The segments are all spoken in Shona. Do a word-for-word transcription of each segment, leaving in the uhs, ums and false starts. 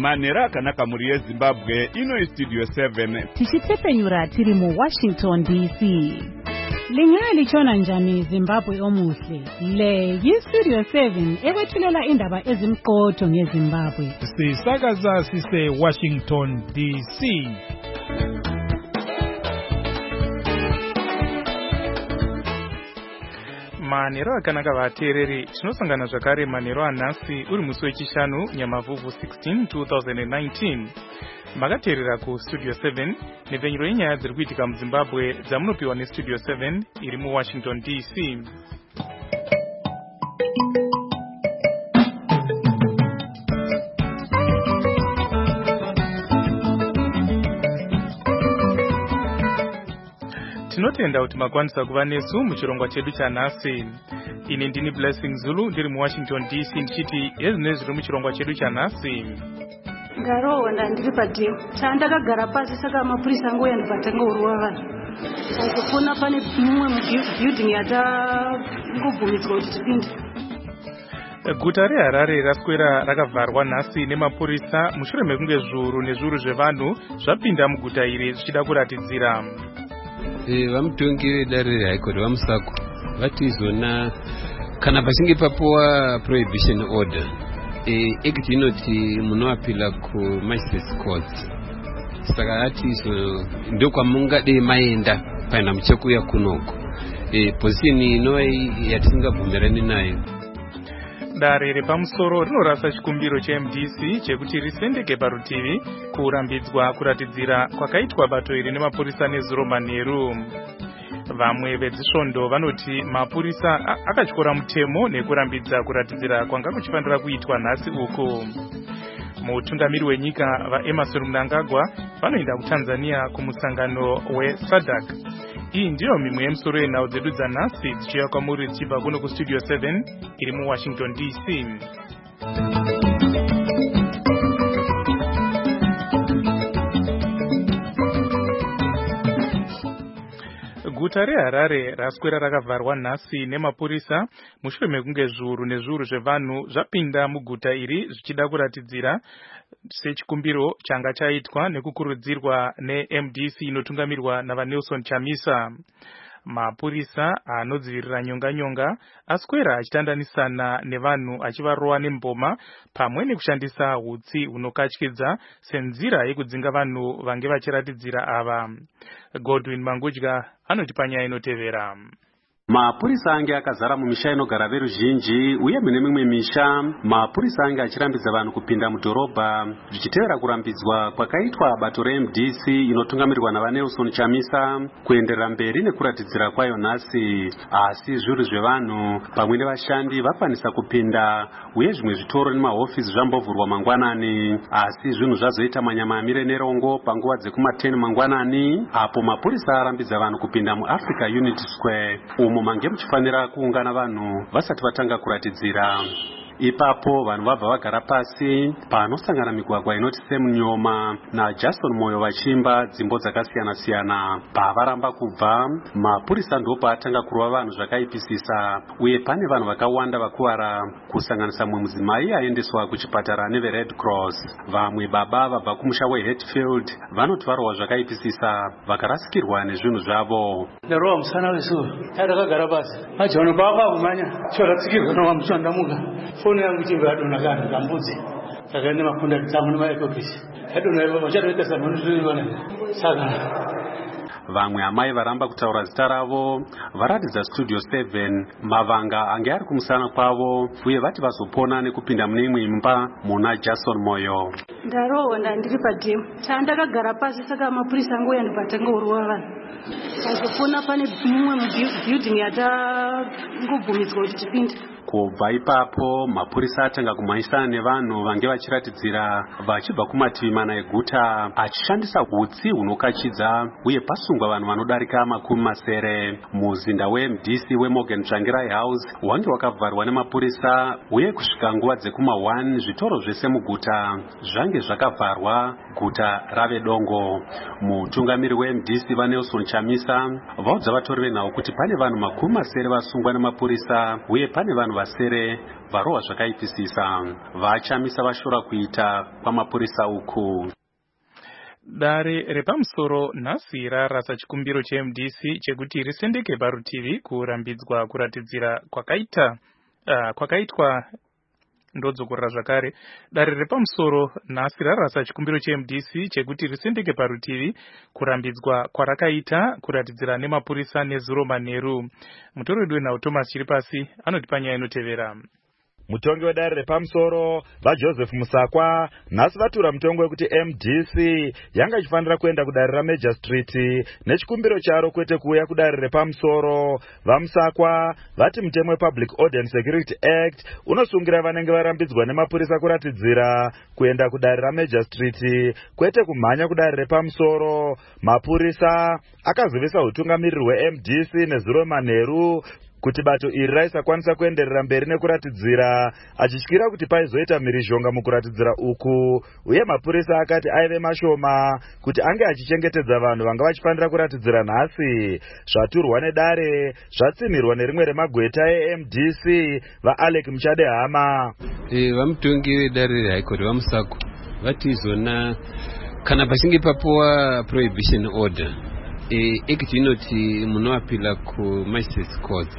Manera akanaka muri yeZimbabwe ino Studio seven. Tichitepenyura tiri mu Washington D C. Lingali chona njani Zimbabwe omuhle. Le yi Studio seven ekwethulela indaba ezimqotho ngeZimbabwe. Sisakaza sise Washington D C. Manero akanaka vateereri tinosangana zvakare manero anhasi uri musi wechishanu Nyamavhuvhu sixteen two thousand nineteen. Makateerera ku Studio seven nepfenyuro yenyaya dziri kuitika muZimbabwe dzamunopiwa neStudio seven iri muWashington D C. Tinotenda kuti makwanisa kuva nesu muchirongwa chedu chanhasi. Ini ndini Blessing Zulu ndiri muWashington D C ndichiti ezvinezvi zviri muchirongwa chedu chanhasi. Ngarowa ndandiri pademo chandakagara pasi saka mapurisa angu yandibatanga uruwa vanhu kufuna pane mumwe building yatangobvumidzwa kuti tipinde. Guta reHarare raswera rakavharwa nhasi nemapurisa mushure mekunge zviuru nezviuru zvevanhu zvapinda muguta iri zvichida kuratidzira. Eh vamutongi vedare reHaikoti vamusako vatizona kana pachinge papuwa prohibition order eh act inoti munoapila ku magistrates court. Saka atizo ndokwa mungade maenda paina muchekuya kunoko eh position ino yatisingabvumirani nayo. Dare repamusoro rinorasa chikumbiro cheM D C chekuti risendeke parutivi kurambidzwa kuratidzira kwakaitwa bato iri nemapurisa nezuro manheru. Vamwe vedzisvondo vanoti mapurisa akatyora mutemo nekurambidza kuratidzira kwanga kuchifanira kuitwa nhasi uku. Mutungamiri wenyika vaEmmerson Mnangagwa vanoenda kuTanzania kumusangano weSADC. Iyi ndiyo mimwe yemusoro yenhau dzedu dzanhasi dzichiuya kwamuri dzichibva kuno kuStudio seven iri muWashington D C. Guta reHarare raswera rakavharwa nhasi nemapurisa mushure mekunge zviuru nezviuru zvevanhu zvapinda muguta iri zvichida kuratidzira sechikumbiro changa chaitwa nekukurudzirwa neM D C inotungamirwa navaNelson Chamisa. Mapurisa anodzivirira nyonga nyonga aswera achitandanisana nevanhu achivarowa nemboma pamwe nekushandisa hutsi hunokatyidza senzira yekudzinga vanhu vange vachiratidzira ava. Godwin Mangudya anoti panyaya inotevera. Mapurisa ange akazara mumisha inogara veruzhinji uye mune mimwe misha mapurisa ange achirambidza vanhu kupinda mudhorobha zvichitevera kurambidzwa kwakaitwa bato reM D C inotungamirwa navaNelson Chamisa kuenderera mberi nekuratidzira kwayo nhasi. Asi zviuru zvevanhu pamwe nevashandi vakwanisa kupinda uye zvimwe zvitoro nemahofisi zvambovhurwa mangwanani. Asi zvinhu zvazoita manyama amire nerongo panguva dzekuma ten mangwanani apo mapurisa arambidza vanhu kupinda muAfrica Unity Square umo mange muchifanira kuungana vanhu vasati vatanga kuratidzira. Ipapo vanhu vabva vagara pasi panosangana migwagwa inoti semunyoma naJason Moyo vachimba dzimbo dzakasiyana siyana. Pavaramba kubva mapurisa ndopa atanga kurova vanhu zvakaipisisa uye pane vanhu vakawanda vakuwara kusanganisa mumwe mudzimai aendeswa kuchipatara neveRed Cross. Vamwe baba vabva kumusha weHatfield vanoti varohwa zvakaipisisa vakarasikirwa nezvinhu zvavo. Ndarohwa musana wesu takagara pasi ajaona baba kumanya choratsikirwa nowamusandamuka foni yangu chimba adona kana kambudzi sakaende mafunda tsangu nemaekopisi adona vachatoita samanuzviona saka vamwe amai varamba kutaura zita ravo varatidza Studio seven mavanga ange ari kumusana kwavo uye vati vazopona nekupinda mune imwe imba muna Jason Moyo. Ndarowa ndandiri pademo chandakagara pasi saka mapurisa angu yandibatanga uruwa vanhu kufuna pane mumwe building yatangobvumidzwa kuti tipinde. Kubva ipapo mapurisa atanga kumhanyisana nevanhu vange vachiratidzira vachibva kumativi mana eguta achishandisa hutsi hunokachidza uye pasungwa vanhu vanodarika makumi masere. Muzinda weM D C weMorgan Tsvangirai House wange wakavharwa nemapurisa uye kusvika nguva dzekuma one zvitoro zvese muguta zvange zvakavharwa guta rave dongo. Mutungamiri weM D C vaNelson Chamisa vaudza vatori venhau kuti pane vanhu makumi masere vasungwa nemapurisa uye pane vanhu vasere varova zvakaipisisa vachamisa vashora kuita kwamapurisa uku. Dare repamusoro nhasi rarasa chikumbiro che-M D C chekuti risendeke parutivi kurambidzwa kuratidzira kwakaita uh, kwakaitwa ndodzokorera zvakare. Dare repamusoro nhasi rarasa chikumbiro che-M D C chekuti risendeke parutivi kurambidzwa kwarakaita kuratidzira nemapurisa nezuro manheru. Mutori wedu wenhau Thomas Chiripasi anotipa nyaya inotevera. Mutongi wedare repamusoro vaJoseph Musakwa nhasi vatura mutongo wekuti M D C yanga ichifanira kuenda kudare raMajor Street nechikumbiro charo kwete kuuya kudare repamusoro. VaMusakwa vati mutemo wePublic Order and Security Act unosungira vanenge varambidzwa nemapurisa kuratidzira kuenda kudare raMajor Street kwete kumhanya kudare repamusoro. Mapurisa akazivisa utungamiriri hweM D C nezuro manheru kuti bato iri raisakwanisa kuenderera mberi nekuratidzira, achityira kuti paizoita mhirizhonga mukuratidzira uku, uye mapurisa akati aive mashoma kuti ange achichengetedza vanhu vanga vachifanira kuratidzira nhasi. Zvaturwa nedare zvatsinirwa nerimwe remagweta eM D C vaAlec Muchadehama. E, vamutongi vedare reHigh Court vaMusako vati izona kana pachinge papuwa prohibition order e, act inoti munoapila ku magistrates courts,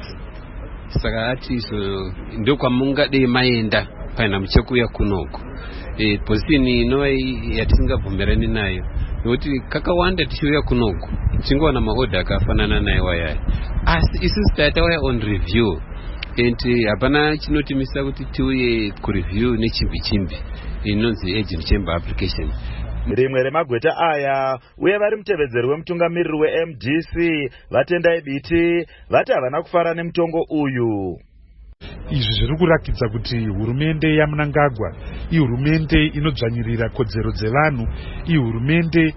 saka ati izo ndo kwamungadei maenda paina muchekuya kunoko. E, position inova yatisingabvumirani nayo nokuti kakawanda tichiuya kunoko tingoona maorder akafanana nayo wayaya, asi isusu tatauya on review and hapana chinotimisa kuti tiuye kureview nechimbi chimbi inonzi agent chamber application. Rimwe remagweta aya uye vari mutevedzeri wemutungamiriri weM D C Vatendai Biti vati havana kufara nemutongo uyu. Izvi zviri kurakidza kuti hurumende yaMnangagwa ihurumende inodzvanyirira kodzero dzevanhu, ihurumende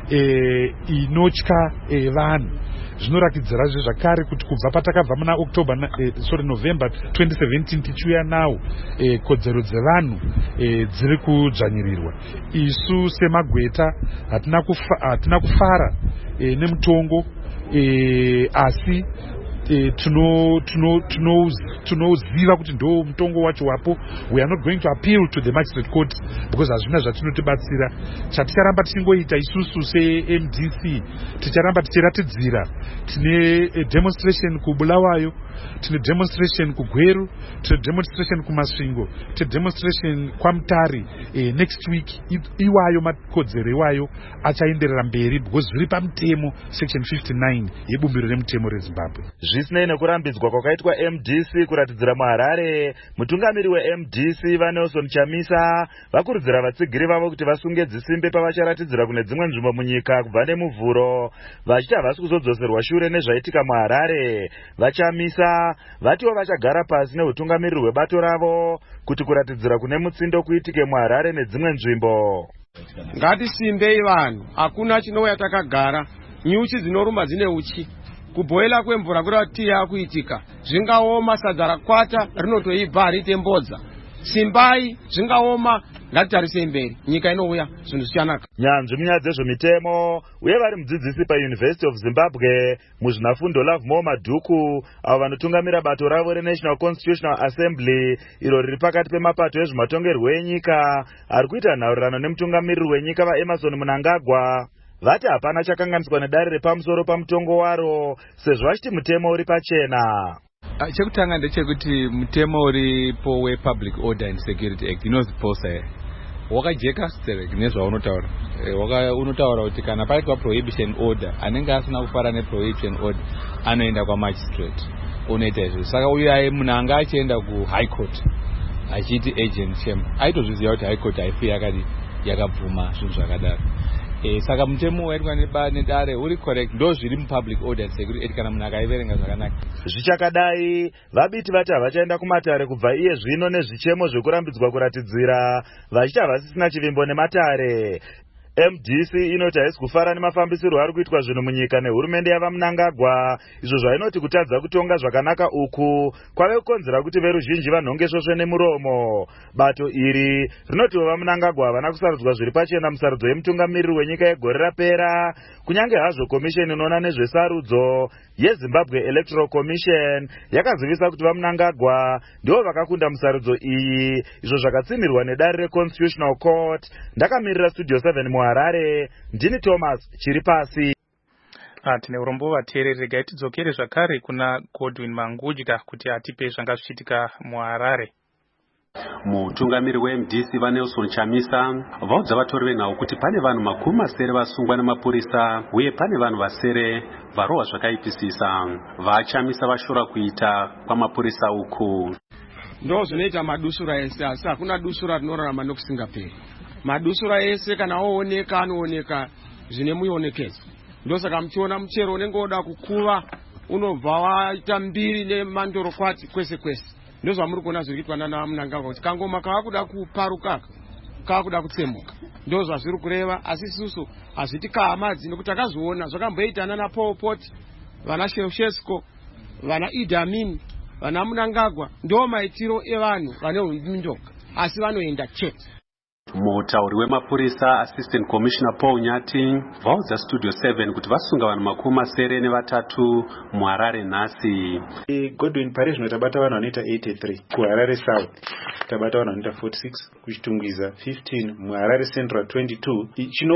e, inotya e, vanhu. Zvinorakidzirazve zvakare kuti kubva patakabva muna October eh, sorry November twenty seventeen tichiuya nawo eh, kodzero dzevanhu eh, dziri kudzvanyirirwa. Isu semagweta hatina kufa, hatina kufara eh, nemutongo eh, asi eh, tuno tuno tuno tunoziva kuti ndo mutongo wacho wapo. We are not going to appeal to the magistrate court because hazvina zvatinotibatsira. Chaticharamba tichingoita isusu seM D C ticharamba tichiratidzira. Tine demonstration kuBulawayo, tine demonstration kuGweru, tine demonstration kuMasvingo, tine demonstration kwaMutare eh, next week. Iwayo makodzero iwayo achaenderera mberi because zviri pamutemo section fifty-nine yebumbiro remutemo reZimbabwe. Zvisinei nekurambidzwa kwakaitwa M D C kuratidzira muHarare, mutungamiri weM D C vaNelson Chamisa vakurudzira vatsigiri vavo kuti vasunge dzisimbe pavacharatidzira kune dzimwe nzvimbo munyika kubva nemuvhuro, vachiti havasi kuzodzoserwa shure nezvaitika muHarare. VaChamisa vatiwo vachagara pasi neutungamiriri hwebato ravo kuti kuratidzira kune mutsindo kuitike muHarare nedzimwe nzvimbo. Ngatisimbei vanhu, hakuna chinouya takagara. Nyuchi dzinoruma dzine uchi. Kuboila kwemvura kuti tii yakuitika. Zvingaoma sadza rakwata rinotoibva harite mbodza. Simbai zvingaoma ngatitarise mberi. Nyika inouya zvinhu zvichanaka. Nyanzvi munyaya dzezvemitemo uye vari mudzidzisi paUniversity of Zimbabwe muzvinafundo Lovemore Madhuku avo vanotungamira bato ravo reNational Constitutional Assembly iro riri pakati pemapato ezvematongerwo enyika ari kuita nhaurirano nemutungamiriri wenyika vaEmmerson Mnangagwa. Vati hapana chakanganiswa nedare repamusoro pamutongo waro sezvo vachiti mutemo uri pachena. Chekutanga ndechekuti mutemo uripo wePublic Order and Security Act inonzi POSA wakajeka nezvaunotaura. Waka unotaura kuti kana paitwa prohibition order anenge asina kufara neprohibition order anoenda kwamagistrate unoita izvo. Saka uyu munhu achienda kuHigh Court achiti agent chamber aitozviziva kuti High Court haifi yakadi yakabvuma zvinhu zvakadaro. E, saka mutemo waitwa nedare uri correct, ndo zviri muPublic Order and Security Act kana munhu akaiverenga zvakanaka. Zvichakadai vabiti vati havachaenda kumatare kubva iye zvino nezvichemo zvekurambidzwa kuratidzira vachiti havasisina chivimbo nematare. M D C inoti haisi kufara nemafambisirwo ari kuitwa zvinhu munyika nehurumende yavaMnangagwa, izvo zvainoti kutadza kutonga zvakanaka uku kwave kukonzera kuti veruzhinji vanhonge svosve nemuromo. Bato iri rinotiwo vaMnangagwa havana kusarudzwa zviri pachena musarudzo yemutungamiriri wenyika yegore rapera, kunyange hazvo komisheni inoona nezvesarudzo yeZimbabwe Electoral Commission yakazivisa kuti vaMnangagwa ndivo vakakunda musarudzo iyi, izvo zvakatsimirwa nedare reConstitutional Court. Ndakamirira Studio seven muHarare, ndini Thomas Chiripasi. Tine urombo vateereri, regai tidzokere zvakare kuna Godwin Mangudya kuti atipe zvanga zvichiitika muHarare. Mutungamiri weM D C vaNelson Chamisa vaudza vatori venhau kuti pane vanhu makumi masere vasungwa nemapurisa uye pane vanhu vasere varohwa zvakaipisisa. VaChamisa vashora kuita kwamapurisa uku. Ndo zvinoita madusura ese, asi hakuna dusura rinorarama nokusingaperi. Madusura ese kana ooneka anooneka zvine muonekezo. Ndosaka muchiona muchero unenge woda kukuva unobva waita mbiri nemandorokwati kwese kwese. Ndozvamuri kuona zviri kuitwa nana Mnangagwa kuti kangoma kavakuda kuparuka kavakuda kutsemuka. Ndozvazviri kureva, asi isusu hazviti kahamadzi nekuti takazviona zvakamboita nana Pol Pot, vana Ceausescu, vana Idi Amin, vana Mnangagwa. Ndo maitiro evanhu vane hundoka, asi vanoenda chete. Mutauri wemapurisa Assistant Commissioner Paul Nyati vaudza Studio seven kuti vasunga vanhu makumi masere nevatatu muHarare nhasi. Godwin, pari zvino tabata vanhu vanoita eighty-three, kuHarare South tabata vanhu vanoita forty-six, kuchitungwiza fifteen, muHarare Central twenty-two.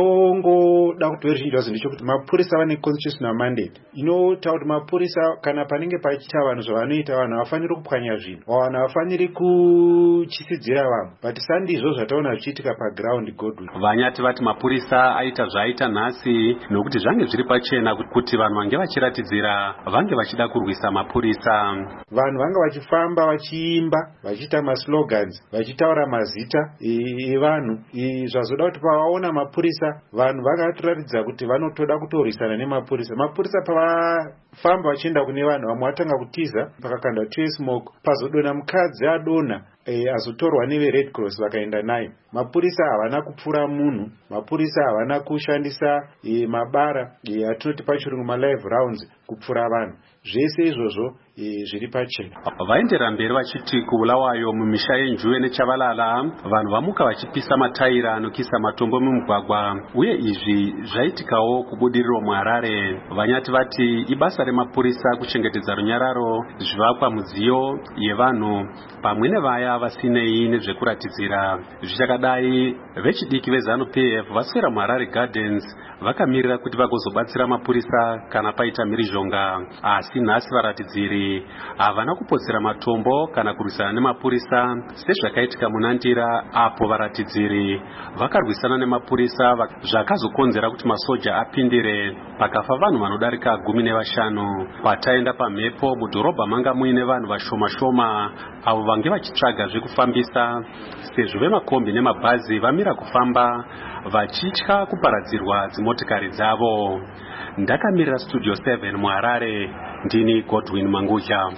Chinongoda kuti veruzhinji vazive ndechekuti mapurisa vane constitutional mandate inotaura kuti mapurisa kana panenge pachiita vanhu zvavanoita, vanhu havafaniri kupwanya zvinhu, vanhu havafaniri kuchisidzira vamwe, but sandizvo zvataona zvichiitika paground. Godwin, Vanyati vati mapurisa aita zvaaita nhasi nokuti zvange zviri pachena kuti vanhu vange vachiratidzira vange vachida kurwisa mapurisa. Vanhu vanga vachifamba vachiimba vachiita maslogans vachitaura mazita evanhu, zvazoda kuti pavaona mapurisa vanhu vakatoratidza kuti vanotoda kutorwisana nemapurisa. Mapurisa pavafamba vachienda kune vanhu, vamwe vatanga kutiza pakakanda two smoke, pazodona mukadzi adona E, azotorwa neve Red Cross vakaenda naye. Mapurisa havana kupfura munhu, mapurisa havana kushandisa e, mabara e, atinoti pachirungu ma live rounds kupfura vanhu. Zvese izvozvo e, zviri pachena. Vaendera mberi vachiti kuulawayo mumisha yeNjuwe neChavalala vanhu vamuka vachipisa mataira anokisa matombo mumugwagwa, uye izvi zvaitikawo kubudiriro muHarare. Vanyati vati ibasa remapurisa kuchengetedza runyararo, zvivakwa, mudziyo yevanhu pamwe nevaya vasinei nezvekuratidzira. Zvichakadai, vechidiki veZanu P F vaswera muHarare Gardens vakamirira kuti vagozobatsira mapurisa kana paita mhirizhonga, asi nhasi varatidziri havana kupotsera matombo kana kurwisana nemapurisa sezvakaitika muNandira, apo varatidziri vakarwisana nemapurisa zvakazokonzera kuti masoja apindire pakafa vanhu vanodarika gumi nevashanu. Pataenda pamhepo mudhorobha manga muine vanhu vashoma shoma avo vange vachitsvaga zvekufambisa sezvo vemakombi nemabhazi vamira kufamba vachitya kuparadzirwa dzimotikari dzavo. Ndakamirira Studio seven muHarare, ndini Godwin Mangudya.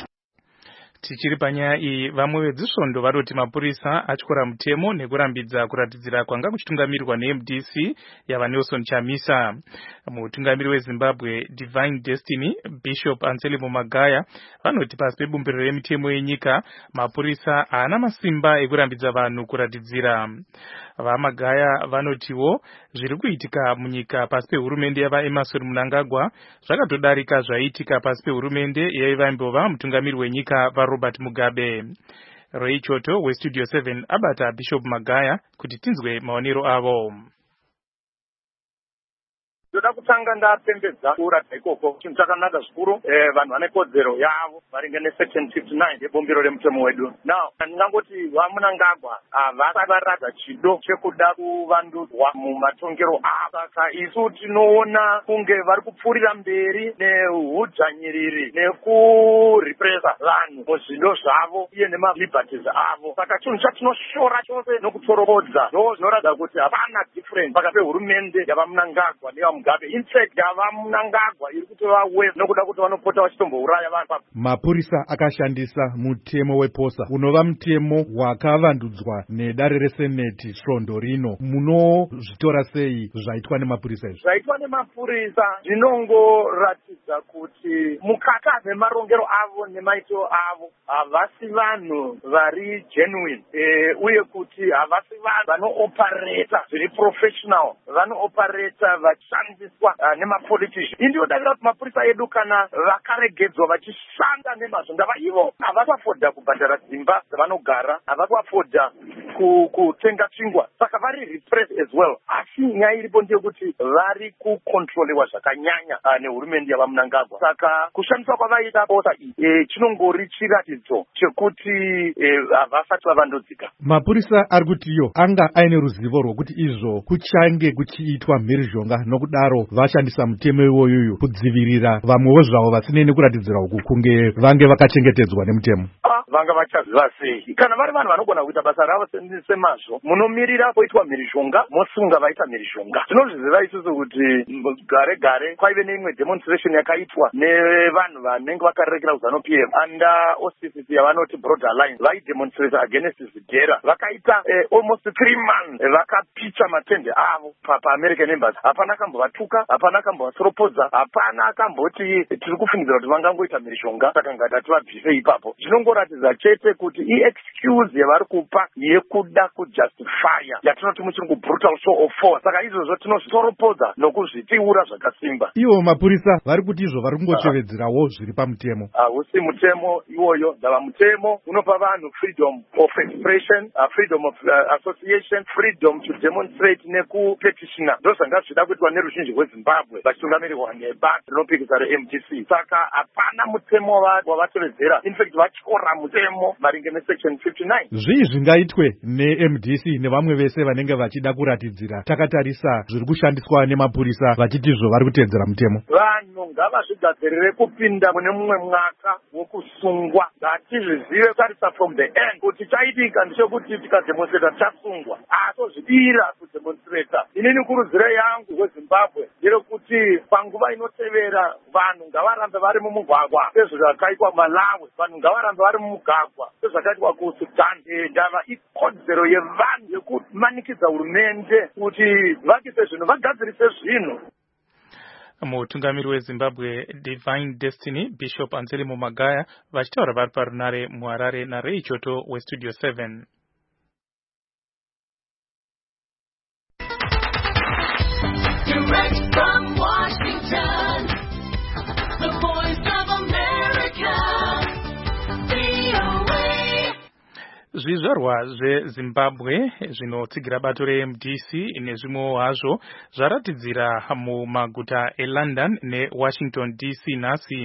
Tichiri panyaya iyi, vamwe vedzisvondo varoti mapurisa atyora mutemo nekurambidza kuratidzira kwanga kuchitungamirwa neM D C yavaNelson Chamisa. Mutungamiri weZimbabwe Divine Destiny Bishop Anselmo Magaya vanoti pasi pebumbiro remitemo yenyika mapurisa haana masimba ekurambidza vanhu kuratidzira. VaMagaya vanotiwo zviri kuitika munyika pasi pehurumende yavaEmmerson Mnangagwa zvakatodarika zvaitika pasi pehurumende yaivaimbova mutungamiri wenyika vaRobert Mugabe. Roy Choto weStudio seven abata Bishop Magaya kuti tinzwe maonero avo. Ndoda kutanga ndapembedza kuratidza ikoko chinhu chakanaka zvikuru vanhu vane kodzero yavo maringe nesection fifty-nine yebombiro remutemo wedu. Now ndingangoti vaMnangagwa havasati varatidza chido chekuda kuvandudzwa mumatongero avo. Saka isu tinoona kunge vari kupfuurira mberi nehudzvanyiriri nekuripresa vanhu muzvido zvavo uye nemaliberties avo. Saka chinhu chatinoshora chose nokutorokodza ndo zvinoratidza kuti hapana difference pakati pehurumende yavaMnangagwa nevaMugabe. In fact, yavaMnangagwa iri kutova wave nokuda kuti vanopota vachitombouraya vanhu. Mapurisa akashandisa mutemo weposa unova mutemo wakavandudzwa nedare reseneti svondo rino. Munozvitora sei zvaitwa nemapurisa izvi? Zvaitwa nemapurisa zvinongoratidza kuti mukaka nemarongero avo avo nemaitiro avo havasi vanhu vari genuine e, uye kuti havasi vanhu vanoopareta zviri professional, vanoopareta vachishandiswa uh, nemapolitician. Indiyodavira kuti mapurisa edu kana vakaregedzwa vachishanda nemazvo, ndava ivo havakafodha kubhadhara dzimba dzavanogara, havakafodha kutenga chingwa, saka vari repressed as well. Asi nyaya iripo ndeyekuti vari kukontrolewa zvakanyanya uh, nehurumende yavaMnangagwa. Saka kushandiswa kwavaita bota iyi e, chinongori chiratidzo chekuti havasati e, vavandudzika. Mapurisa ari kutiyo anga aine ruzivo rwokuti izvo kuchange kuchiitwa mhirizhonga, nokudaro vashandisa mutemo iwoyoyo kudzivirira vamwewo zvavo vasinei nekuratidzira uku kunge vange vakachengetedzwa nemutemo. Ah, vanga vachaziva sei? Kana vari vanhu vanogona kuita basa ravo semazvo, munomirira poitwa mhirizhonga, mosunga vaita mhirizhonga. Tinozviziva isusu kuti gare gare kwaive neimwe demonstration yakaitwa nevanhu vanenge vakarekera kuZANU P F under auspices yavanoti Broad Alliance, vaidemonstrate against Zidera. Vakaita eh, almost three months vakapicha matende avo paAmerican Embassy. Hapana kambovatuka, hapana kambovasoropodza, hapana kamboti tiri kufungidzira kuti vangangoita mhirizhonga saka ngatati vabvise ipapo. Zvinongoratidza chete kuti i-excuse yavari kupa yekuda kujustifya yatinoti muchirungu brutal show of force. Saka izvozvo tinozvisoropodza nokuzvitiura zvakasimba. Ivo mapurisa vari kuti izvo vari kungotevedzerawo zviri pamutemo. Hausi mutemo iwoyo, ndava mutemo unopa vanhu freedom of expression, uh, freedom of uh, association, freedom to demonstrate nekupetitiona. Ndo zvanga zvida kuitwa neruzhinji rweZimbabwe vachitungamirirwa nebasa rinopikisa re-M D C. Saka hapana mutemo wavatevedzera. In fact vatyora mutemo maringe nesection fifty-nine. Zvii zvingaitwe ne-M D C nevamwe vese vanenge vachida kuratidzira takatarisa zviri kushandiswa nemapurisa vachiti zvo vari kuteedzera mutemo? Vanhu ngavazvigadzirire kupinda mune mumwe mwaka wokusungwa. Ngatizvizive kutarisa from the end kuti chaitika ndechekuti tikademonstrata chasungwa, atozvidira kudemonstrata. Inini kurudziro yangu weZimbabwe nderekuti panguva inotevera vanhu ngavarambe vari mumugwagwa sezvakaitwa Malawi, vanhu ngavarambe vari mumugwagwa sezvakaitwa kuSudan. Ndava ikodzero yevanhu yekumanikidza hurumende kuti vakise zvinhu, vagadzirise zvinhu. Mutungamiri weZimbabwe Divine Destiny Bishop Anselmo Magaya vachitaura vari parunare muHarare naRay Choto weStudio seven. Direct from Washington, the voice of America, V O A. Zvizvarwa zveZimbabwe zvinotsigira bato re-M D C nezvimwewo hazvo zvaratidzira mumaguta eLondon neWashington D C nhasi.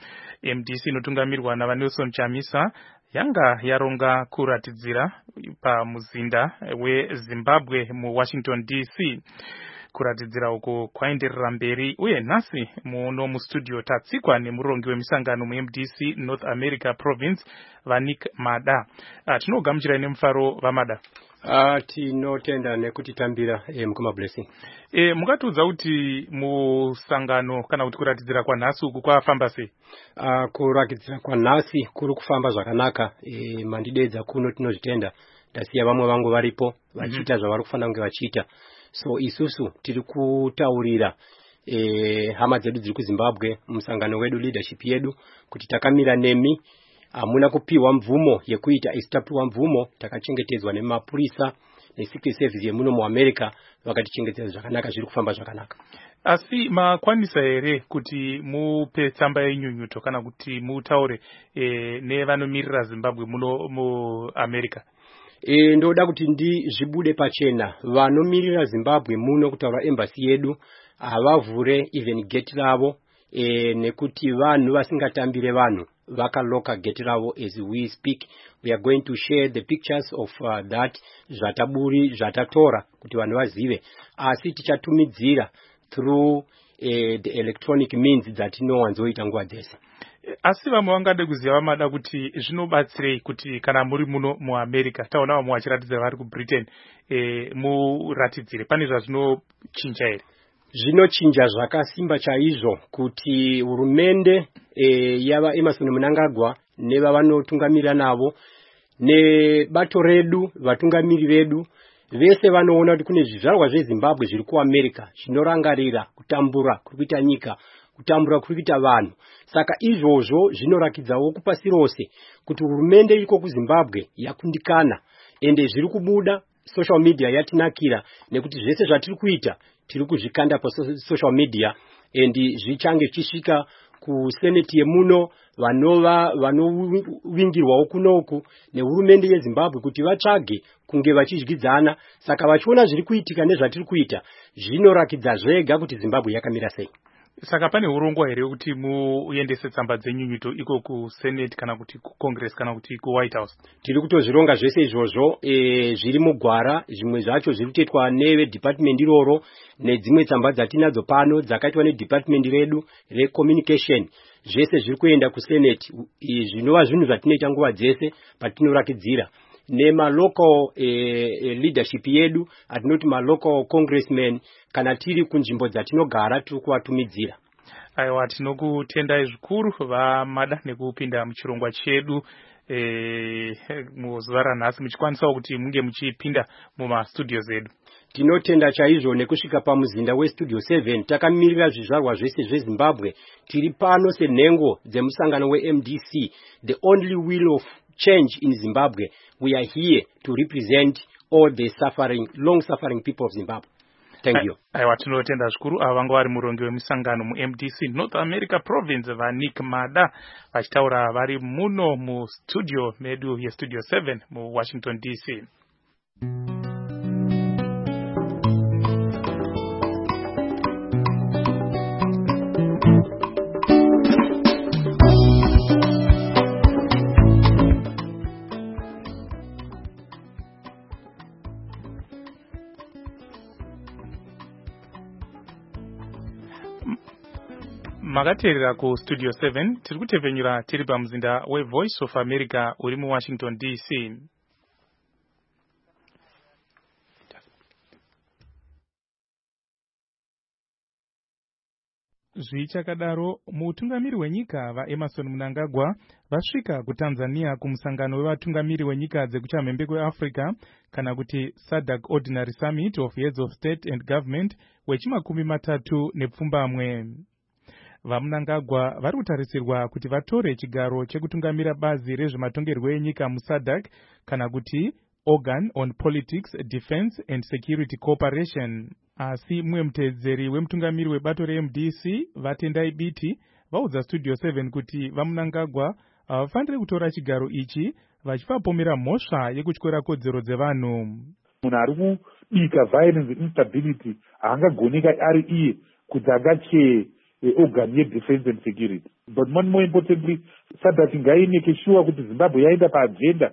M D C inotungamirwa navaNelson Chamisa yanga yaronga kuratidzira pamuzinda weZimbabwe muWashington D C. Kuratidzira uko kwaenderera mberi uye nhasi muno mustudio tatsikwa nemurongi wemisangano mu-M D C North America Province Vanik Mada. Uh, tinogamuchira nemufaro vaMada. Uh, tinotenda nekutitambira eh, mukoma blessing. E, mukatiudza kuti musangano kana kuti kuratidzira kwa nhasi uku kwafamba sei? Uh, kuratidzira kwa nhasi kuri kufamba zvakanaka. E, mandidedza kuno tinozvitenda. Ndasiya vamwe vangu varipo vachiita mm-hmm. zvavari kufanira kunge vachiita. So isusu tiri kutaurira eh, hama dzedu dziri kuZimbabwe musangano wedu leadership yedu kuti takamira nemi, hamuna kupiwa mvumo yekuita isitapiwa mvumo, takachengetedzwa nemapurisa neSecret Service yemuno muAmerica vakatichengetedza zvakanaka, zviri kufamba zvakanaka. Asi makwanisa here kuti mupe tsamba yenyunyuto kana kuti mutaure e, nevanomirira Zimbabwe muno muAmerica? E, ndoda kuti ndi zvibude pachena vanomirira Zimbabwe muno kutaura embassy yedu havavhure even gate ravo, e, nekuti vanhu vasingatambire vanhu vakaloka gate ravo. As we speak we are going to share the pictures of uh, that zvataburi zvatatora kuti vanhu vazive, asi tichatumidzira through uh, the electronic means dzatinowanzoita nguva dzese. Asi vamwe vangade kuziva vaMada kuti zvinobatsirei kuti kana muri muno muAmerica, taona vamwe vachiratidza vari kuBritain, e, muratidzire pane zvazvinochinja here? Zvinochinja zvakasimba chaizvo kuti hurumende e, yava Emmerson Mnangagwa nevavanotungamira navo nebato redu vatungamiri vedu vese vanoona kuti kune zvizvarwa zveZimbabwe zviri kuAmerica zvinorangarira kutambura kuri kuita nyika kutambura kuri kuita vanhu. Saka izvozvo zvinorakidzawo kupasi rose kuti hurumende iko kuZimbabwe yakundikana ende zviri kubuda social media yatinakira nekuti zvese zvatiri kuita tiri kuzvikanda pa social media endi zvichange chisvika ku senate yemuno vanova vanovingirwawo kunoku nehurumende yeZimbabwe kuti vatsvage kunge vachizvidzana. Saka vachiona zviri kuitika nezvatiri kuita zvinorakidza zvega kuti Zimbabwe yakamira sei. Saka pane urongwa here kuti muendese tsamba dzenyunyuto iko ku Senate kana kuti ku Congress kana kuti ku White House? Tiri kutozvironga zvese izvozvo e, zviri mugwara, zvimwe zvacho zviri kuitwa neve department iroro nedzimwe tsamba dzatinadzo pano dzakaitwa ne department redu re communication. Zvese zviri kuenda ku Senate zvinova zvinhu zvatinoita nguva dzese patinorakidzira nema local eh, leadership yedu atinoti ma local congressmen kana tiri kunzvimbo dzatinogara tiri kuvatumidzira. Aiwa, tinokutendai zvikuru vamada nekupinda muchirongwa chedu eh, muzuva ranhasi muchikwanisawo kuti munge muchipinda muma studios edu. Tinotenda chaizvo nekusvika pamuzinda westudio seven takamirira zvizvarwa zvese zveZimbabwe tiri pano senhengo dzemusangano weM D C, the only will of change in Zimbabwe. We are here to represent all the suffering, long suffering people of Zimbabwe. Thank you. Aiwa, tinotenda zvikuru ava vanga vari murongi wemisangano muM D C North America Province vaNick Mada vachitaura vari muno mustudio medu yestudio seven muWashington D C. Makateerera ku studio seven tiri kutevhenyura tiri pamuzinda weVoice of America uri muWashington D C. Zvichakadaro mutungamiri wenyika vaEmerson Mnangagwa vasvika kuTanzania kumusangano wevatungamiri wenyika dzekuchamhembe kweAfrica kana kuti SADC Ordinary Summit of Heads of State and Government wechimakumi matatu nepfumbamwe. VaMnangagwa vari kutarisirwa kuti vatore chigaro chekutungamira bazi rezvematongerwo enyika muSADC kana kuti Organ on Politics, Defense and Security Cooperation. Asi mumwe muteedzeri wemutungamiri webato reM D C Vatendai Biti vaudza studio seven kuti vaMnangagwa havafaniri kutora chigaro ichi vachipapomera mhosva yekutyora kodzero dzevanhu. Munhu ari kubika violence instability haangagoneka ari iye kuti angache organ ye-defense and security. But more importantly, SADC ngaineke sure kuti Zimbabwe yaenda paagenda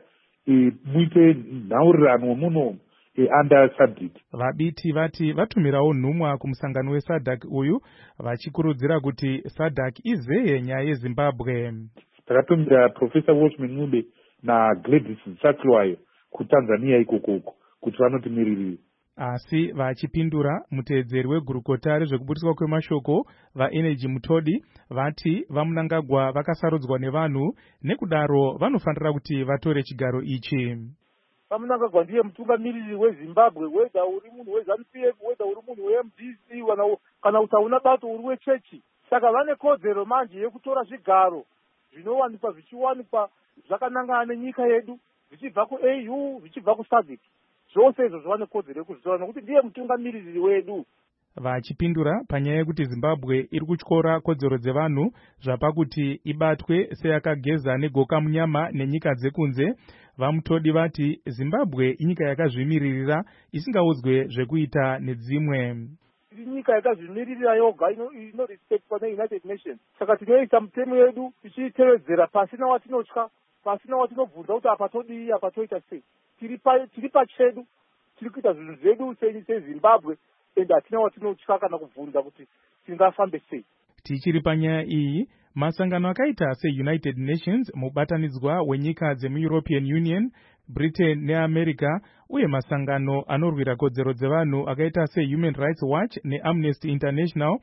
muite nhaurirano muno under SADC. Vabiti vati vatumirawo nhumwa kumusangano weSADC uyu vachikurudzira kuti SADC izeye nyaya yeZimbabwe. Takatumira Professor Watchman Nube na Gladys Nsahlwayo kuTanzania ikoko kuti vanotimiririra. Asi vachipindura muteedzeri wegurukota rezvekuburiswa kwemashoko vaEnergy Mutodi vati vaMnangagwa vakasarudzwa nevanhu nekudaro vanofanira kuti vatore chigaro ichi. VaMnangagwa ndiye mutungamiriri weZimbabwe, weda uri munhu weZANU P F, weda uri munhu weM D C kana kuti hauna bato uri wechechi. Saka vane kodzero manje yekutora zvigaro zvinowanikwa zvichiwanikwa zvakanangana nenyika yedu zvichibva kuA U zvichibva kuSADC. Zvose izvo zvavane kodzero yekuzvitora nokuti ndiye mutungamiriri wedu. Vachipindura panyaya yekuti Zimbabwe iri kutyora kodzero dzevanhu zvapakuti ibatwe seyakageza negoka munyama nenyika dzekunze, vaMutodi vati Zimbabwe inyika yakazvimiririra isingaudzwe zvekuita nedzimwe. Nyika yakazvimiririra yoga inorespektwa neUnited Nations. Saka tinoisa mutemo yedu tichiitevedzera pasina watinotya, pasina watinobvunza kuti apa todii apa toita sei. Tiri pachedu tiri kuita zvinhu zvedu seZimbabwe ende hatina watinotya kana kubvunza kuti tingafambe sei. Tichiri panyaya iyi, masangano akaita seUnited Nations, mubatanidzwa wenyika dzemuEuropean Union, Britain neAmerica uye masangano anorwira kodzero dzevanhu akaita seHuman Rights Watch neAmnesty International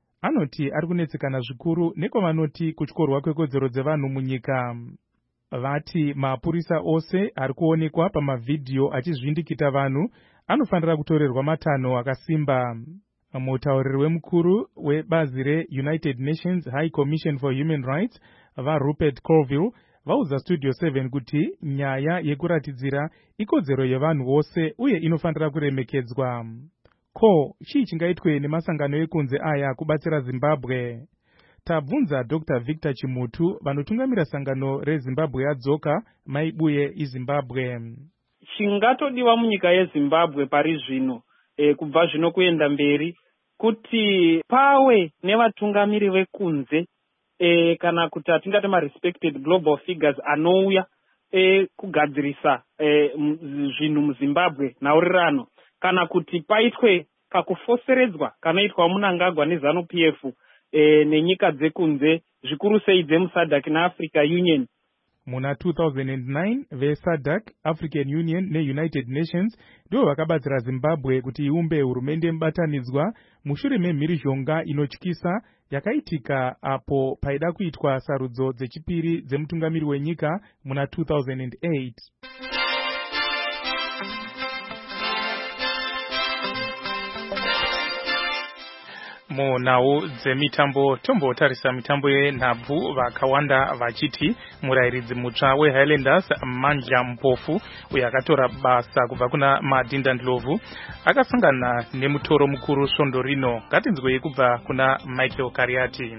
anoti ari kunetsekana zvikuru nekwavanoti kutyorwa kwekodzero dzevanhu munyika. Vati mapurisa ose ari kuonekwa pamavhidhiyo achizvindikita vanhu anofanira kutorerwa matanho akasimba. Mutauriri wemukuru webazi reUnited Nations High Commission for Human Rights vaRupert Colville vaudza Studio seven kuti nyaya yekuratidzira ikodzero yevanhu vose uye inofanira kuremekedzwa. Ko, chii chingaitwe nemasangano ekunze aya kubatsira Zimbabwe? Tabvunza Doctor Victor Chimutu vanotungamira sangano reZimbabwe yadzoka maibuye iZimbabwe. Chingatodiwa munyika yeZimbabwe pari zvino e, kubva zvino kuenda mberi kuti pawe nevatungamiri vekunze e, kana kuti atingati ma-respected global figures anouya e, kugadzirisa e, zvinhu muZimbabwe naurirano, kana kuti paitwe kakufoseredzwa kanoitwa Mnangagwa neZanu-P F e, nenyika dzekunze zvikuru sei dzemuSADC neAfrica Union. Muna two thousand nine veSADC, African Union neUnited Nations ndivo vakabatsira Zimbabwe kuti iumbe hurumende mubatanidzwa mushure memhirizhonga inotyisa yakaitika apo paida kuitwa sarudzo dzechipiri dzemutungamiri wenyika muna two thousand eight. Munhau dzemitambo tombotarisa mitambo yenhabvu vakawanda vachiti murayiridzi mutsva weHighlanders Manja Mpofu uyo akatora basa kubva kuna Madinda Ndlovu akasangana nemutoro mukuru svondo rino. Ngatinzwei kubva kuna Michael Kariati.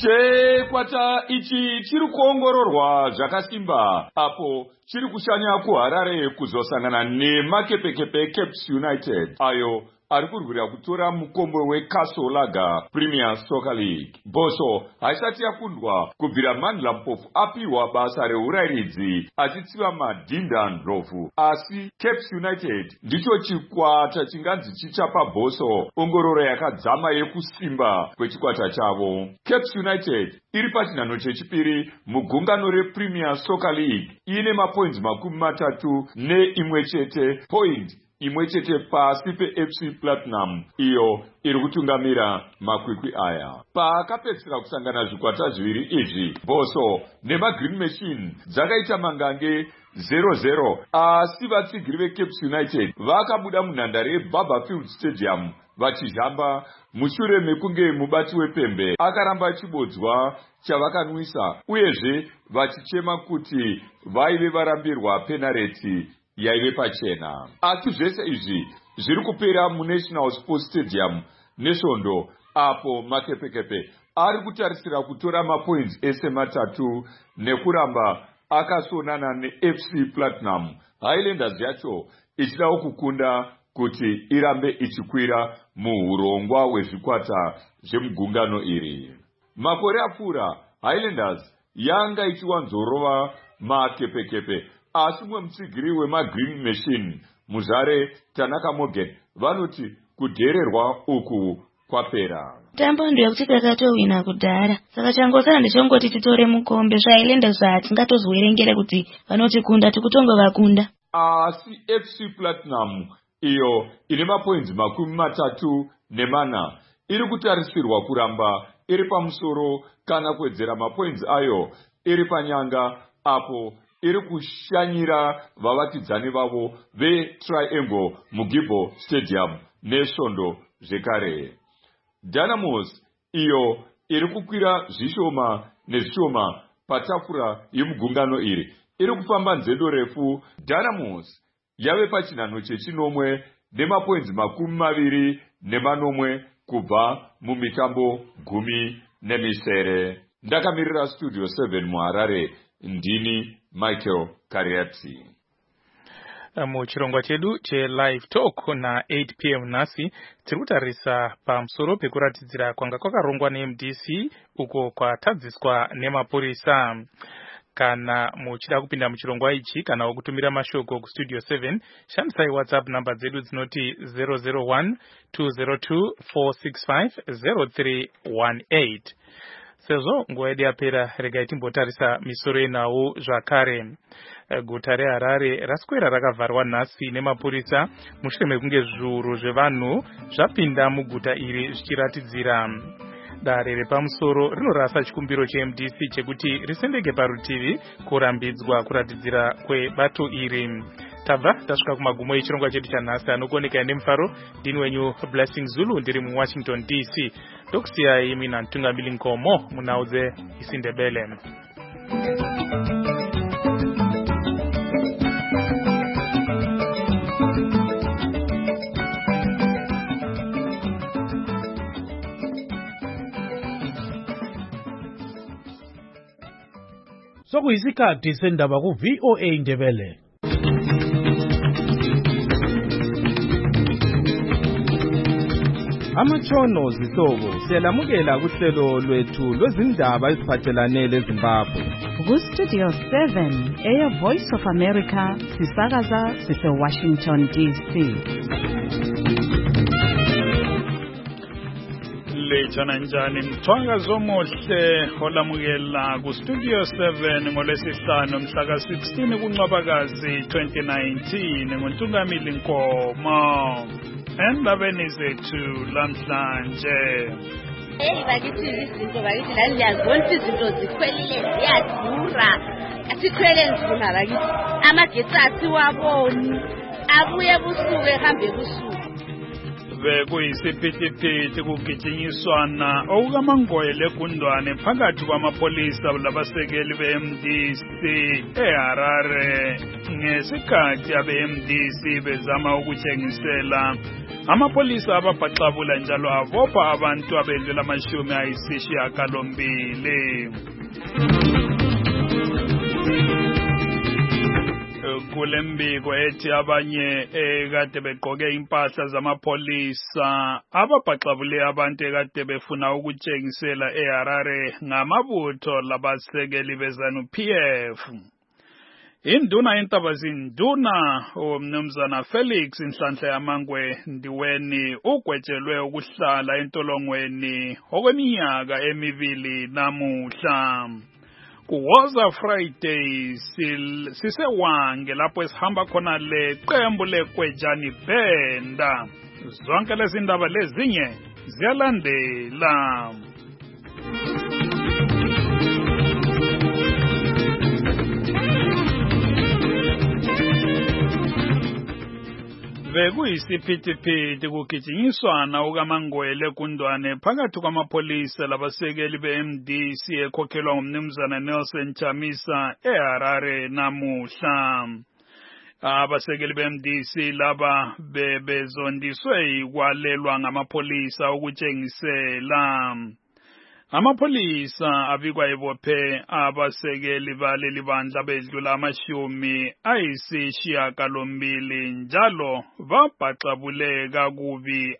Chekwata ichi chiri kuongororwa zvakasimba apo chiri kushanya kuHarare kuzosangana nemakepekepe Caps United ayo ari kurwira kutora mukombe weCastle Lager Premier Soccer League. Boso haisati yakundwa kubvira Mandla Mpofu apiwa basa reurayiridzi achitsiva Madinda Ndlovu, asi Caps United ndicho chikwata chinganzi chichapa Boso ongororo yakadzama yekusimba kwechikwata chavo. Caps United iri pachinhano chechipiri mugungano rePremier Soccer League ine mapoints makumi matatu neimwe chete point imwe chete pasi peF C Platinum iyo iri kutungamira makwikwi aya. Paakapedzisira kusangana zvikwata zviviri izvi, Boso nemaGreen Machine dzakaita mangange zero zero, asi vatsigiri veCaps United vakabuda munhandare yeBarberfield Stadium vachizhamba mushure mekunge mubati wepembe akaramba achibodzwa chavakanwisa, uyezve vachichema kuti vaive varambirwa penareti yaive pachena. Asi zvese izvi zviri kupera muNational Sports Stadium nesvondo apo makepekepe ari kutarisira kutora mapoints ese matatu nekuramba akasonana neF C Platinum, Highlanders yacho ichidawo kukunda kuti irambe ichikwira muhurongwa hwezvikwata zvemugungano iri. Makore apfuura Highlanders yanga ichiwanzorova makepekepe, asi mumwe mutsigiri wemaGreen Machine Muzare Tanaka Morgan vanoti kudhererwa uku kwapera. Tambo ndio kuti takatowina kudhara, saka changosara ndechongoti titore mukombe zvaIlenda zvatingatozwerengera kuti vanotikunda tikutongo vakunda. Asi F C Platinum iyo ine mapoints makumi matatu nemana iri kutarisirwa kuramba iri pamusoro kana kuwedzera mapoints ayo iri panyanga apo iri kushanyira vavakidzani vavo veTriangle Mugibo Stadium nesvondo zvekare. Dynamos iyo iri kukwira zvishoma nezvishoma patafura yemugungano iri iri kufamba nzedo refu. Dynamos yave pachinhano chechinomwe nemapoints makumi maviri nemanomwe kubva mumitambo gumi nemisere. Ndakamirira Studio seven muHarare, ndini Michael Kariati. Muchirongwa chedu cheLive Talk na eight p m nhasi tiri kutarisa pamusoro pekuratidzira kwanga kwakarongwa neM D C uko kwatadziswa nemapurisa. Kana muchida kupinda muchirongwa ichi kana wokutumira mashoko kuStudio seven, shandisai WhatsApp namba dzedu dzinoti zero zero one two zero two four six five zero three one eight. Sezvo nguva yedu yapera, regai timbotarisa misoro yenhau zvakare. Guta reHarare raswera rakavharwa nhasi nemapurisa mushure mekunge zviuru zvevanhu zvapinda muguta iri zvichiratidzira. Dare repamusoro rinorasa chikumbiro cheM D C chekuti risendeke parutivi kurambidzwa kuratidzira kwebato iri. tabva tasvika kumagumo echirongwa chedu chanhasi. Anokuonekai nemufaro ndini wenyu Blessing Zulu, ndiri muWashington D C. Ndokusiyai mina Ntungamili Nkomo munhau dzeIsiNdebele. Sokuyisikhathi sendaba ku-V O A Ndebele. Amatshono zihlobo siyalamukela kuhlelo lwethu lwezindaba eziphathelane leZimbabwe. Ku-Studio seven, Air Voice of America, sisakaza sise-Washington D C. Lejana njani mthwakazo omuhle olamukela ku-Studio seven ngolwesihlanu mhlaka sixteen kuNcwabakazi twenty nineteen ngoNtungamili Nkomo. Endabeni zethu lamhlanje. Hey bakithi izinto bakithi la ngiyazibona izinto zikhwelile ziyadura. Asikhwele nzima bakithi. Amagetsi asiwaboni. Abuye busuku ehambe busuku. Bekuyisiphithiphithi kugijinyiswana okukaMangoye eGundwane phakathi kwamapolisa labasekeli be-M D C eHarare ngesikhathi abe-M D C bezama ukutshengisela amapolisa ababhaxabula njalo abopha abantu abendlula amashumi ayisishiyagalombili. Kulembiko ethi abanye ekade begqoke impahla zamapolisa ababhaxabule abantu ekade befuna ukutshengisela eHarare ngamabutho labasekeli beZanu-P F. Induna yentabazinduna umnumzana Felix Nhlanhla Yamangwe Ndiweni ugwetshelwe ukuhlala entolongweni okweminyaka emibili namuhla. Kuwoza Friday sisewange lapho esihamba khona leqembu leGwejani Benda. Zonke lezi ndaba lezinye ziyalandela. Bekuyisiphithiphithi kugijinyiswana ukaMangoye eGundwane phakathi kwamapolisa labasekeli be-M D C ekhokhelwa ngumnumzana Nelson Chamisa eHarare namuhla. Abasekeli be-M D C laba bebezondiswe kwalelwa ngamapolisa ukutshengisela. Amapolisa abikwa ebophe abasekeli baleli bandla bedlula amashumi ayisishiyagalombili njalo babhaxabuleka kubi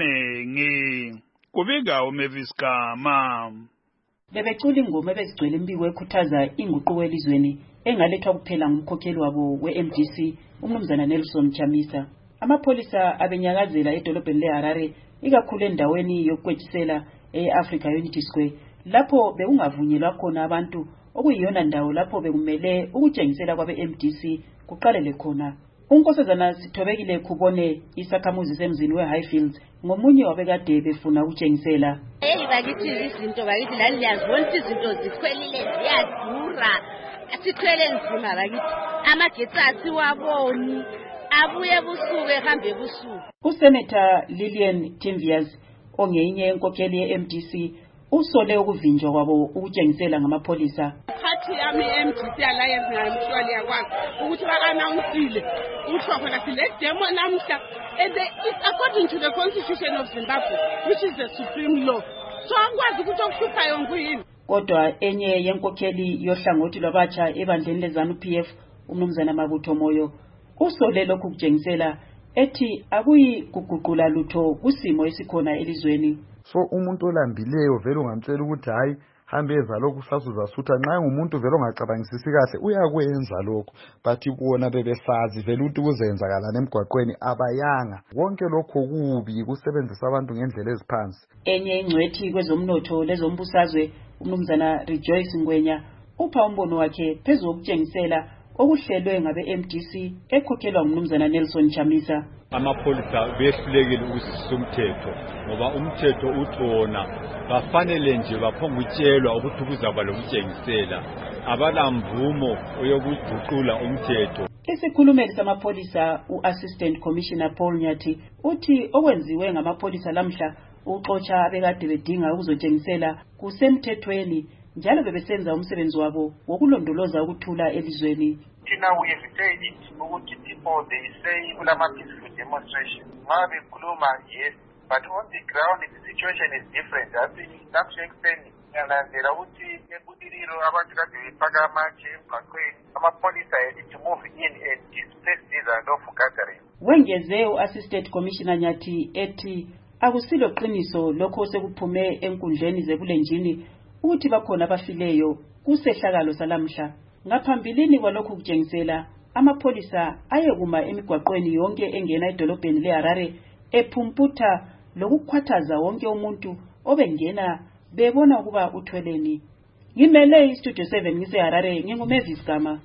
abanengi. Kubika uMavis Gama. Bebecula ingoma ebezigcwele imbiko ekhuthaza inguquko elizweni engalethwa kuphela ngumkhokheli wabo we-M D C umnumzana Nelson Chamisa. Amapolisa abenyakazela edolobheni leHarare ikakhulu endaweni yokwetshisela e-Africa Unity Square lapho bekungavunyelwa khona abantu okuyiyona ndawo lapho bekumele ukutshengisela kwabe-M D C kuqalele khona. Unkosazana Sithobekile Khubone isakhamuzi semzini we-Highfields ngomunye wabekade befuna ukutshengisela. Hey bakithi izinto bakithi la ngiyazibona izinto zikhwelile ziyadura. Asikhwele nzima bakithi. Amagetsi asiwaboni. Abuye busuku ehambe busuku. USenator Lillian Timvias ongenye enkokheli ye-M D C usole ukuvinjwa kwabo ukutshengisela ngamapolisa. Party yami M D C Alliance ngayimhloli yakwazi ukuthi ba-announcile usho khona si le demo namhla and it's according to the constitution of Zimbabwe which is the supreme law. So angikwazi ukuthi okuhluphayo nguyini. Kodwa enye yenkokheli yohlangothi lwabatsha ebandleni leZanu-P F umnumzana Mabutho Moyo usole lokhu kutshengisela ethi akuyi kuguqula lutho kusimo esikhona elizweni. So umuntu olambileyo vele ungamtshela ukuthi hayi hambe eza lokhu sasuzasutha nxa ngumuntu vele ongacabangisisi kahle uyakwenza lokho but bona bebesazi vele ukuthi kuzenzakalana emgwaqweni abayanga konke lokho kubi kusebenzisa abantu ngendlela eziphansi. Enye ingcwethi kwezomnotho lezombusazwe umnumzana Rejoice Ngwenya upha umbono wakhe phezulu ukutshengisela okuhlelwe ngabe-M D C ekhokhelwa ngumnumzana Nelson Chamisa. Amapolisa behlulekile ukuzwisisa umthetho ngoba umthetho uthona bafanele nje baphonga utshelwa ukuthi kuzaba lokutshengisela abalamvumo yokuguqula umthetho. Isikhulumeli samapholisa u-Assistant Commissioner Paul Nyathi uthi okwenziwe ngamapholisa lamhla uxotsha abekade bedinga ukuzotshengisela kusemthethweni njalo bebesenza umsebenzi wabo wokulondoloza ukuthula elizweni. Thina we have it ukuthi people they say kulama peaceful demonstration. Ma bekhuluma yes, but on the ground the situation is different. I think that's explaining. Yalandela ukuthi ekudiliro abantu kade befaka amatshe emgwaqweni amapolisa yethu to move in and disperse these unlawful gatherings. Wengeze u-Assistant Commissioner Nyathi ethi akusilo qiniso lokho sekuphume enkundleni zebulenjini ukuthi bakhona abafileyo kusehlakalo salamhla. Ngaphambilini kwalokho kutshengisela amapolisa ayekuma emigwaqweni yonke engena edolobheni leHarare ephumputha lokukhwathaza wonke umuntu obengena bebona ukuba uthweleni. Ngimele iStudio seven ngiseHarare nginguMavis Gama.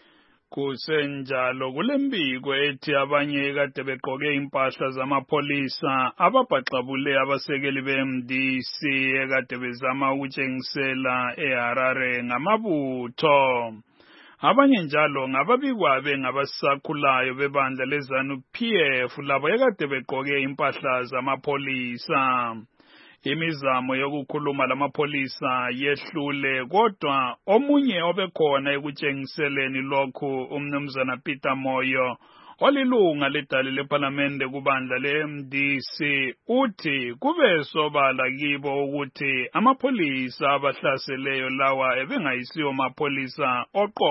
Kusenjalo kulembiko ethi abanye kade begqoke impahla zamapolisa ababhaxabule abasekeli be-M D C ekade bezama ukutshengisela eHarare ngamabutho. Abanye njalo ngababikwa bengabasakhulayo bebandla leZANU P F labo ekade begqoke impahla zamapolisa. Imizamo yokukhuluma lamapolisa yehlule kodwa omunye obekhona ekutshengiseleni lokhu umnumzana Peter Moyo olilunga ledale leParliament kubandla le-M D C uthi kube sobala kibo ukuthi amapolisa abahlaseleyo lawa ebengayisiyo amapolisa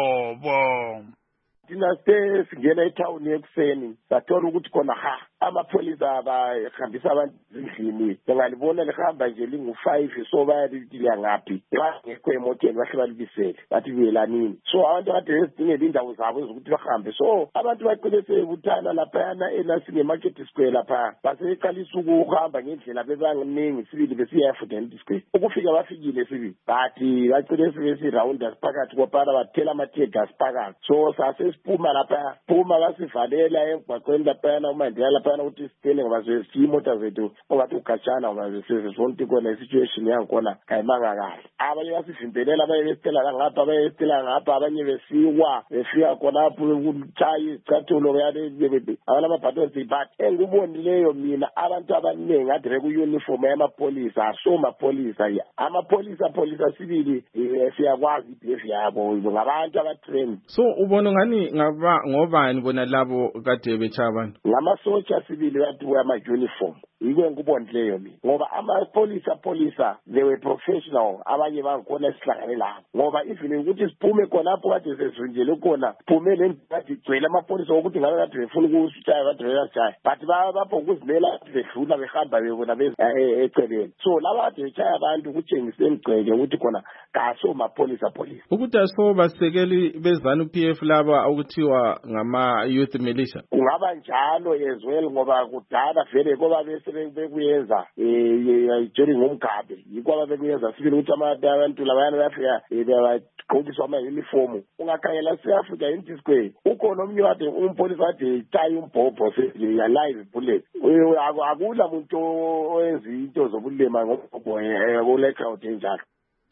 oqobo. Thina singena etown ekuseni sathola ukuthi khona ha amapolisa abahambisa abantu endlini bengalibona lihamba nje lingu five so bayalidila ngaphi ngekho emotweni bahle balibisele bathi belanini so abantu kade besidingela indawo zabo zokuthi bahambe so abantu baqale sebuthana laphana enasine market square lapha baseqalisa ukuhamba ngendlela bebanginingi sibili besiya eFuden square ukufika bafikile sibili bathi baqale sebesi round phakathi kopara bathela amathega phakathi so sase siphuma lapha phuma basivalela emgwaqweni lapha uMandela lapha ukuthi sithele ngoba sesimoto zethu ongathi ugajana ngoba sesizonke kona situation yakhona kayimanga kahle abanye basivimbelela abanye besitela ngapha abanye besitela ngapha abanye besikwa befika khona lapho ukuchayi icathulo yale abana amabhathons but engubonileyo mina abantu abaningi adre ku uniform yamapolisa asoma police ya amapolisa polisa sibili siyakwazi ibhehavior yabo ngabantu abatrained. So ubona ngani ngaba ngobani bona labo kade betshaya abantu ngamasotsha sibili bathi ama uniform yike ngubondileyo mina ngoba amapolisa polisa they were professional abanye bangikhona esihlangane lapho ngoba even ukuthi siphume khona lapho kade sesivunjele khona phume lendathi igcwele amapolisa ukuthi ngabe kade befuna ukushaya kade beyashaya but bapho ukuzimela bedlula behamba bebona eceleni so laba kade beshaya abantu ukutshengisa emgceke ukuthi khona kaso mapolisa polisa ukuthi aso basekeli beZANU P F laba ukuthiwa ngama youth militia kungaba njalo as well ngoba kudala vele ngoba bese bekuyenza eh jeri ngomgabe yikwaba bekuyenza sibili ukuthi abantu labayana bafika bayagqokiswa ama uniform ungakhangela siyafika eMD Square ukhona omnye wade umpolisi wade tayi umbhobho ya live bullet akula umuntu oyenza into zobulema ngombhobho ekule crowd enjalo.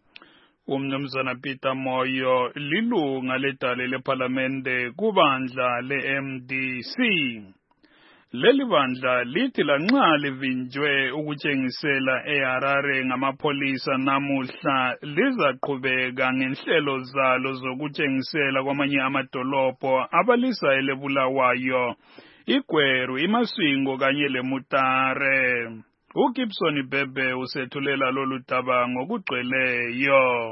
Umnumzana Peter Moyo lilunga ledale leParliament kubandla le-M D C. Leli bandla lithi lanxa livinjwe ukutshengisela eHarare ngamapolisa namuhla lizaqhubeka ngenhlelo zalo zokutshengisela kwamanye amadolobho abalisa elebulawayo iGweru iMasvingo kanye leMutare. uGibson Bebe usethulela lolu daba ngokugcweleyo.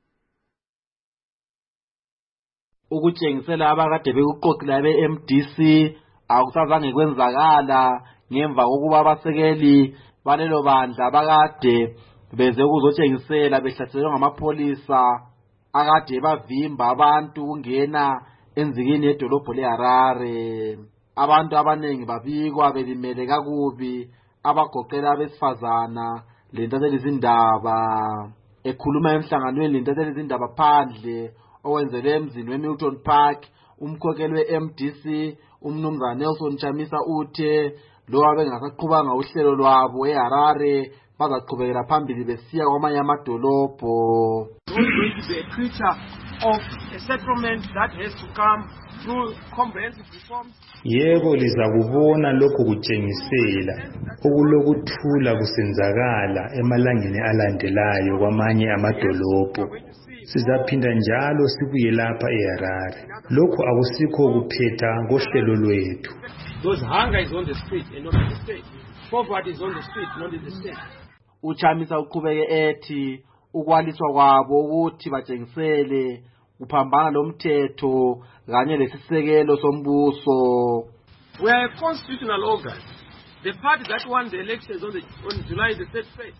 Ukutshengisela abakade bekuqoqila be-M D C akusazange kwenzakala ngemva kokuba abasekeli balelo bandla abakade beze kuzotshengisela behlaselwe ngamapolisa akade bavimba abantu kungena enzikini yedolobho leHarare. Abantu abanengi babikwa belimele kakubi abagoqela abesifazana lentatheli izindaba ekhuluma emhlanganweni lentatheli izindaba phandle owenzele emzini weMilton Park umkhokheli we-M D C umnumzana Nelson Chamisa uthe lo abengasaqhubanga uhlelo lwabo eHarare bazaqhubekela phambili besiya kwamanye amadolobho. A creature of a a settlement that has to come through comprehensive reforms. Yebo lizakubona lokhu kutshengisela okulokuthula kusenzakala emalangeni alandelayo kwamanye amadolobho. Sizaphinda njalo sibuye lapha eHarare. Lokhu akusikho kuphetha kohlelo lwethu. Those hunger is on the street and not in the state. Poverty is on the street, not in the state. Uchamisa uqhubeke ethi ukwaliswa kwabo ukuthi batshengisele kuphambana lomthetho kanye lesisekelo sombuso. We are a constitutional organ. The party that won the elections on, the, on July the thirty-first.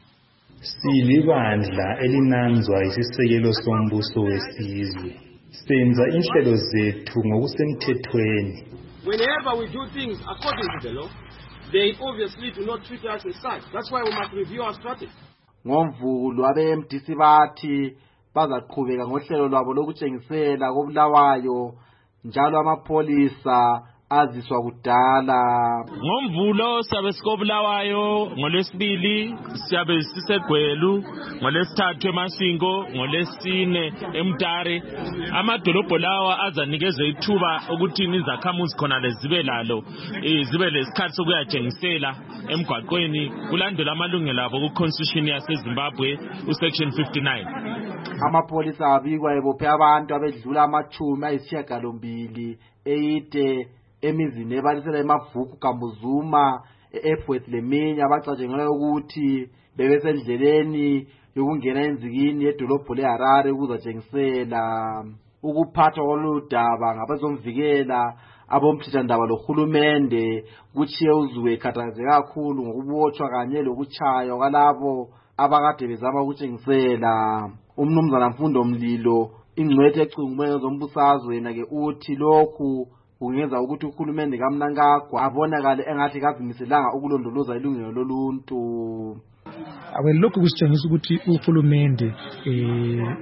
Silibandla elinanzwa isisekelo sombuso wesizwe. Senza inhlelo zethu ngokusemthethweni. Whenever we do things according to the law, they obviously do not treat us as such. That's why we must review our strategy. Ngomvulo abe-M D C bathi bazaqhubeka ngohlelo lwabo lokutshengisela kobulawayo njalo amapholisa aziswa kudala. Ngomvulo siyabe sikobulawayo, ngolesibili siyabe siseGwelu, ngolesithathu eMasingo, ngolesine eMtare. Amadolobho lawa azanikeze ithuba ukuthi izakhamuzi khona lezibe lalo zibe lesikhathi sokuyatshengisela emgwaqweni kulandela amalungelo abo ku-Constitution yaseZimbabwe uSection fifty-nine. Amapholisa abikwa ebophe abantu abedlula amachumi ayisishiyagalombili eyide emizini ebalisela eMavuku Kambuzuma eEfworth leminye abacatshengelwa ukuthi bebesendleleni yokungena enzikini yedolobho leHarare ukuzatshengisela. Ukuphathwa koludaba ngabezomvikela abomthethwandaba lohulumende kuchiye uzwe ekhathazeke kakhulu ngokubotshwa kanye lokuchaywa kwalabo abakade bezama ukutshengisela. Umnumzana Mfundo Mlilo ingcwethe ecungumeyo zombusazwe yena ke uthi lokhu kungenza ukuthi uhulumende kaMnangagwa abonakale engathi kazimiselanga ukulondoloza ilungelo loluntu. Awelokhu kusitshengisa ukuthi uhulumende eh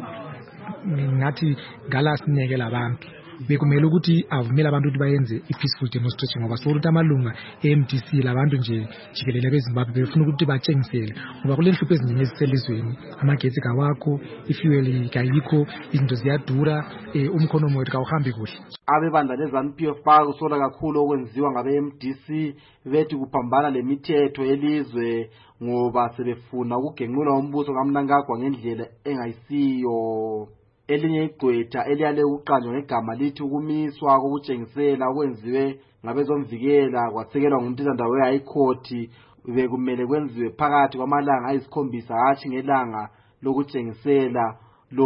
ngathi ngalasinekela abantu bekumele ukuthi avumela abantu ukuthi bayenze i-peaceful demonstration ngoba sokuthi amalunga e-M D C labantu nje jikelele beZimbabwe befuna ukuthi batshengisele ngoba kule nhlupho eziningi eziselizweni, amagetsi kawakho, ifuel kayikho, izinto ziyadura, umkhonomo wethu kawuhambi kuhle. Abebandla leZANU P F bakusola kakhulu okwenziwa ngabe-M D C bethi kuphambana lemithetho yelizwe ngoba sebefuna ukugenqula umbuso kaMnangagwa ngendlela engayisiyo. Elinye igqwetha eliyale uqanjwa ngegama lithi ukumiswa kokutshengisela okwenziwe ngabezomvikela kwasekelwa ngumthethwandaba we-High Court bekumele kwenziwe phakathi kwamalanga ayisikhombisa hatshi ngelanga lokutshengisela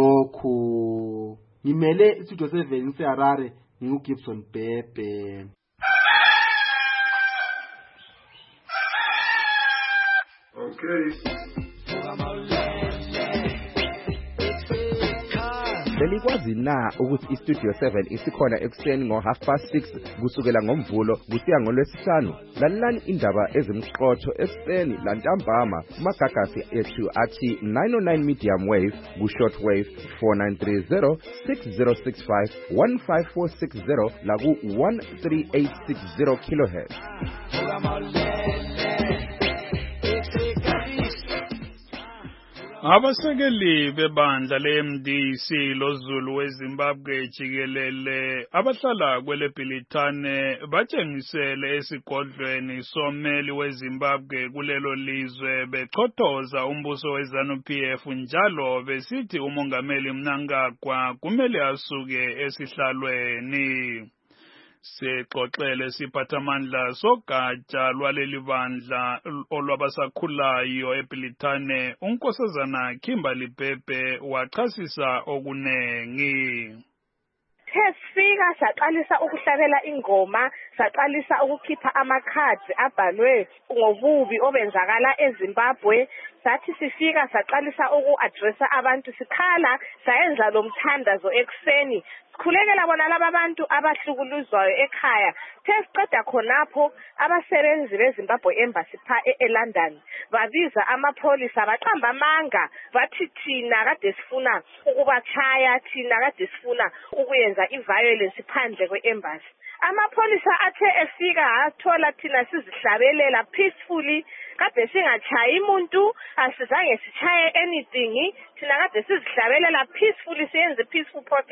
lokhu. Ngimele istudio seven seHarare nginguGibson Bhebhe. Okay. Belikwazi na ukuthi iStudio seven isikhona ekuseni ngo half past six kusukela ngomvulo kusiya ngolwesihlanu. Lalelani indaba ezimqotho ekuseni lantambama kumagagasi ethu athi nine oh nine medium wave ku short wave four nine three zero six zero six five one five four six zero la ku one three eight six zero kilohertz. Abasekeli bebandla le-M D C loZulu weZimbabwe jikelele abahlala kwele Bhilitane batshengisele esigodlweni someli weZimbabwe kulelo lizwe bechothoza umbuso weZANU P F njalo besithi umongameli Mnangagwa kumele asuke esihlalweni. Sixoxele siphathamandla sogatsha lwaleli bandla olwabasakhulayo eBhilitane uNkosazana Kimberly Bhebhe wachasisa okunengi. Sesifika saqalisa ukuhlabela ingoma, saqalisa ukukhipha amakhadi abhalwe ngobubi obenzakala eZimbabwe. Sathi sifika saqalisa uku-addressa abantu, sikhala sayenza lo mthandazo ekuseni sikhulekela bona laba bantu abahlukuluzwayo ekhaya. Sesiqeda khonapho abasebenzi beZimbabwe Embassy pha eLondon babiza amapholisa baqamba amanga bathi thina kade sifuna ukubachaya, thina kade sifuna ukuyenza i-violence phandle kwe-embassy. Amapholisa athe efika athola thina sizihlabelela peacefully, kade singachayi umuntu, asizange sichaye anything, thina kade sizihlabelela peacefully, siyenze peaceful protest.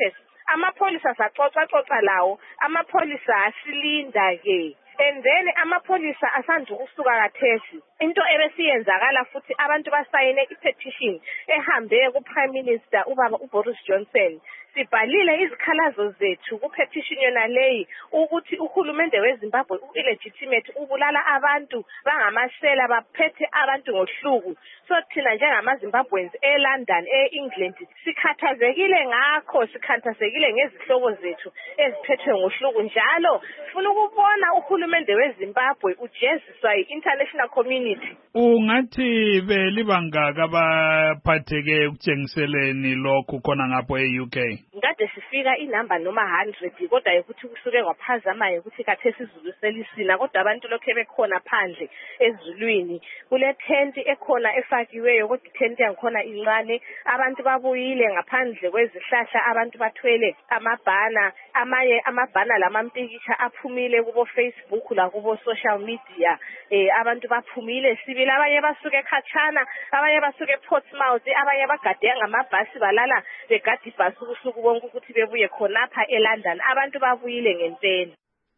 amapholisa saxoxa-xoxa lawo amapholisa asilinda-ke and then amapholisa asanda ukusuka kathesi into ebesiyenzakala futhi abantu basayine i-petition ehambe ku-Prime Minister ubaba uBoris Johnson sibhalile izikhalazo zethu ku-petition yona leyi ukuthi uhulumende weZimbabwe u-illegitimate ubulala abantu bangamasela baphethe abantu ngohluku so thina njengama-Zimbabweans e-London e-England sikhathazekile ngakho sikhathazekile ngezihlobo zethu eziphethwe ngohluku njalo funa ukubona uhulumende weZimbabwe ujeziswa yi-international community. Ungathi belibangaka abaphatheke ekutshengiseleni lokhu khona ngapho e-U K? Ngade sifika inamba noma one hundred kodwa ukuthi kusuke kwaphazama ukuthi kathesi izulu selisina kodwa abantu lokho bekhona phandle ezulwini kule tent ekhona efakiweyo kodwa tent yangikhona incane abantu babuyile ngaphandle kwezihlahla abantu bathwele amabhana amanye amabhana lamampikitsha aphumile kubo Facebook la kubo social media eh abantu baphumile sibili abanye basuke khatshana abanye basuke Portsmouth abanye bagade ngamabhasi balala begadi ibhasi ubusuku bonke ukuthi bebuye khonapha eLondon abantu babuyile ngempela.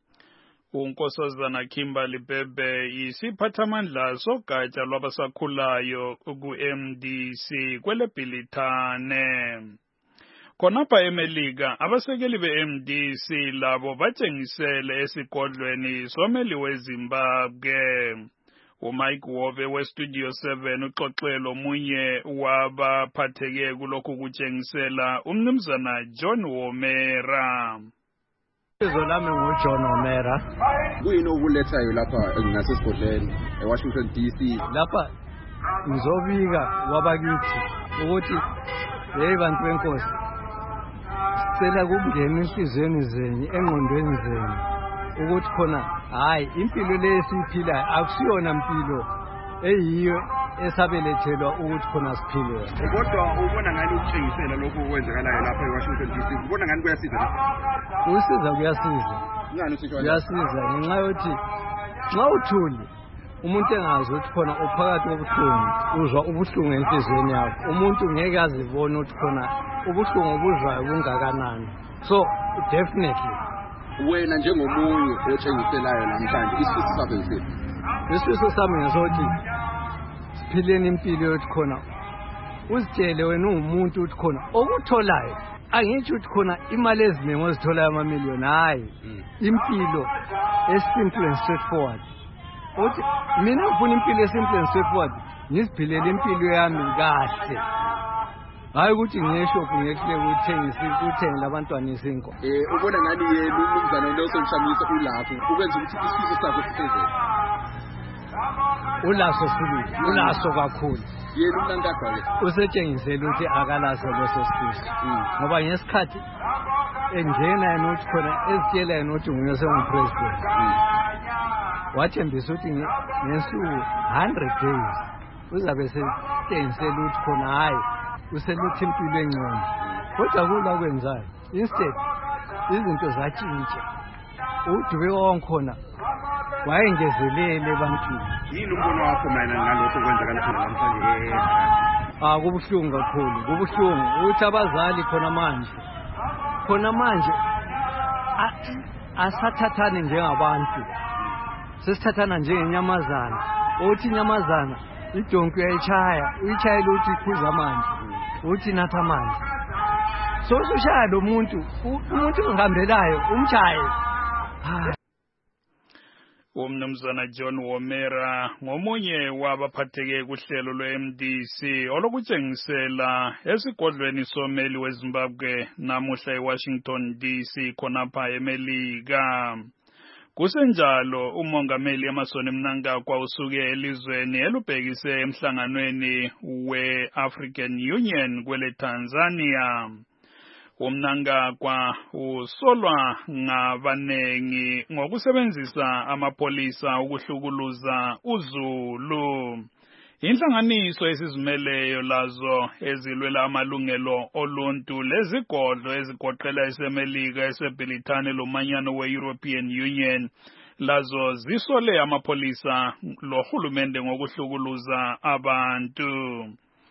uNkosazana Kimberly Bebe isiphathamandla sogatsha lwabasakhulayo ku-M D C kwele Bhilithane. Khonapha eMelika abasekeli be-M D C labo batshengisele esigodlweni someli weZimbabwe. uMike Wove weStudio seven uxoxelo munye wabaphatheke kulokhu kutshengisela umnumzana John Womera. Ibizo lami nguJohn Womera. Kuyini okulethayo lapha ngasesigodlweni eWashington D C? Lapha ngizobika wabakithi ukuthi hey bantu benkosi sicela kungena inhlizweni zenyu engqondweni zenu ukuthi khona hayi impilo lesiphilayo akusiyona impilo eyiyo esabelethelwa ukuthi khona siphile. Kodwa ubona ngani ukutshengisela lokho okwenzakalayo lapha eWashington D C? Ubona ngani kuyasiza? Kuyasiza kuyasiza. Ngani usho? Kuyasiza ngenxa yokuthi nxa uthuli umuntu engazi ukuthi khona uphakathi kobuhlungu uzwa ubuhlungu enhlizweni yakho. Umuntu ngeke azibone ukuthi khona ubuhlungu obuzwayo bungakanani. So definitely wena njengomunye otshengiselayo namhlanje isifiso sakho yisiphi? Isifiso sami ngesokuthi siphileni impilo yokuthi khona uzitshele wena ungumuntu ukuthi khona okutholayo angithi ukuthi khona imali eziningi ozitholayo amamiliyoni hayi impilo esimple and straightforward. Uthi mina ngifuna impilo esimple and straightforward ngiziphilele impilo yami kahle. Hayi ukuthi ngiyeshophu ngehle ukuthengisa ukuthengela abantwana izinko. Eh ubona ngani yena umnumzana Nelson Chamisa ulapho ukwenza ukuthi isifiso sakho sifezeke? Ulaso sibili ulaso kakhulu. Yena umnankagwa ke usetshengisela ukuthi akalaso leso sifiso ngoba ngesikhathi engena yena uthi khona ezitshela yena ukuthi nguye sengupresident wathembisa ukuthi ngesuku one hundred days uzabe setshengisela ukuthi khona hayi useluthi impilo engcono kodwa kula kwenzayo instead izinto zatshintsha udube wonkhona wayengezelele ebantwini. Yini umbono wakho mayelana nalokho kwenzakala khona namhlanje? Ah kubuhlungu kakhulu kubuhlungu ukuthi abazali khona manje khona manje asathathane njengabantu sesithathana njengenyamazana uthi inyamazana idonki uyayitshaya uyitshayela ukuthi iphuza amanzi uthi natha amanzi so ushaya lo muntu umuntu ongihambelayo umtshaye. Umnumzana John Womera ngomunye wabaphatheke kuhlelo lwe-M D C olokutshengisela esigodlweni someli weZimbabwe namuhla eWashington D C khonapha eMelika. Kusenjalo umongameli Emmerson Mnangagwa usuke elizweni elubhekise emhlanganweni we-African Union kwele Tanzania. uMnangagwa usolwa ngabanengi ngokusebenzisa amapolisa ukuhlukuluza uZulu. Inhlanganiso esizimeleyo lazo ezilwela amalungelo oluntu lezigodlo ezigoqela esemelika eseBhilithane lomanyano we-European Union lazo zisole amapolisa lohulumende ngokuhlukuluza abantu.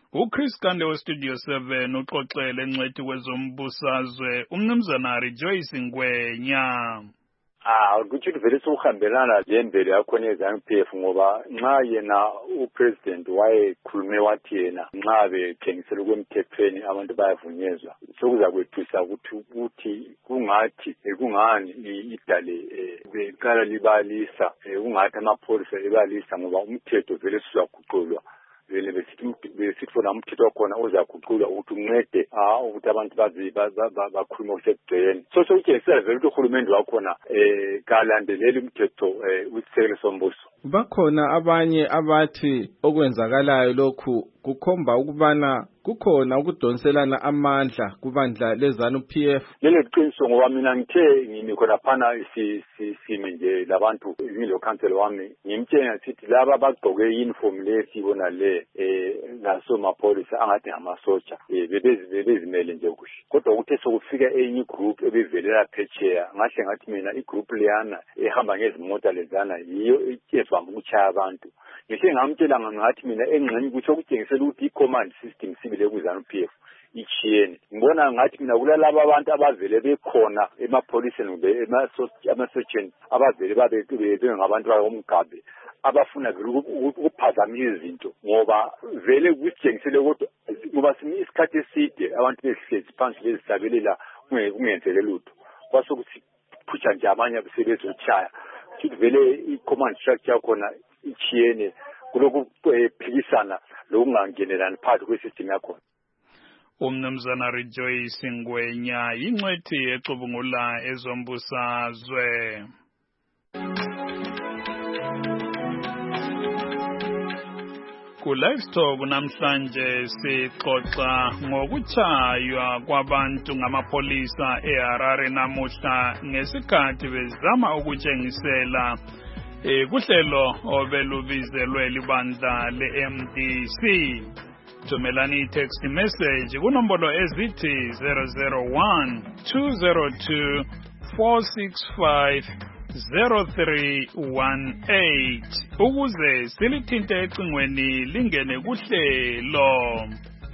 uChris Kande weStudio seven uxoxele encedi kwezombusazwe umnumzana Rejoice Ngwenya. Ah, ukuthi vele sokuhambelana lembele yakho nezanu P F ngoba nxa yena upresident wayekhulume wathi yena nxa bethengisela kwemthethweni abantu bayavunyezwa sokuza kwethusa ukuthi ukuthi kungathi kungani idale beqala libalisa kungathi amapholisa libalisa ngoba umthetho vele sizaguqulwa vele besithi besithi fona umthetho wakhona uzaguqulwa ukuthi uncede ah ukuthi abantu bazi bakhuluma usekugceni so so ukuyesela vele ukuthi uhulumende wakhona eh kalandeleli umthetho usisekelo sombuso. Bakhona abanye abathi okwenzakalayo lokhu kukhomba ukubana kukhona ukudonselana amandla kubandla lezanu P F. Lele qiniso ngoba mina ngithe ngimi khona phana si sime nje labantu ngilo council wami ngimtshela sithi laba bagqoke uniform lesibona le eh naso mapolisa angathi ngamasoja eh bebezimele nje kuhle kodwa ukuthi sokufika enye group ebevelela phetsheya ngahle ngathi mina igroup leyana ehamba ngezimota lezana yiyo evamba ukuchaya abantu ngisho ngamtshela ngathi mina engxenye ukuthi okutshengisela ukuthi i-command system sibile kuzanu P F ichiyene ngibona ngathi mina kulalabo abantu abavele bekhona emapholiseni kumbe ema-surgeon abavele babe ngabantu bomgabe abafuna vele ukuphazamisa izinto ngoba vele kusitshengisele ukuthi ngoba simi isikhathi eside abantu behlezi phansi bezisabelela kungenzeke lutho kwasokuthi phutsha nje abanye besebezochaya futhi vele i-command structure yakhona ichiyene kulokhu phikisana lokungangenelani phakathi kwesystem yakhona. Umnumzana Rejoice Ngwenya ingcwethi exubungula ezombusazwe. Ku Livestock namhlanje sixoxa ngokutshaywa kwabantu ngamapolisa eHarare namuhla ngesikhathi bezama ukutshengisela eh kuhlelo obelubizelwe libandla le-M D C. Thumelani text message kunombolo ezithi zero zero one two zero two four six five zero three one eight ukuze silithinte ecingweni lingene kuhlelo.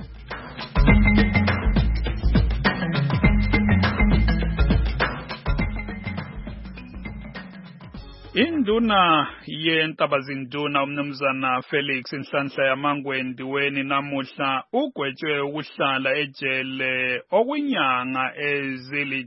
Induna yentabazinduna umnumzana Felix Nhlanhla yaMangwendiweni namuhla ugwetshwe ukuhlala ejele okwinyanga ezili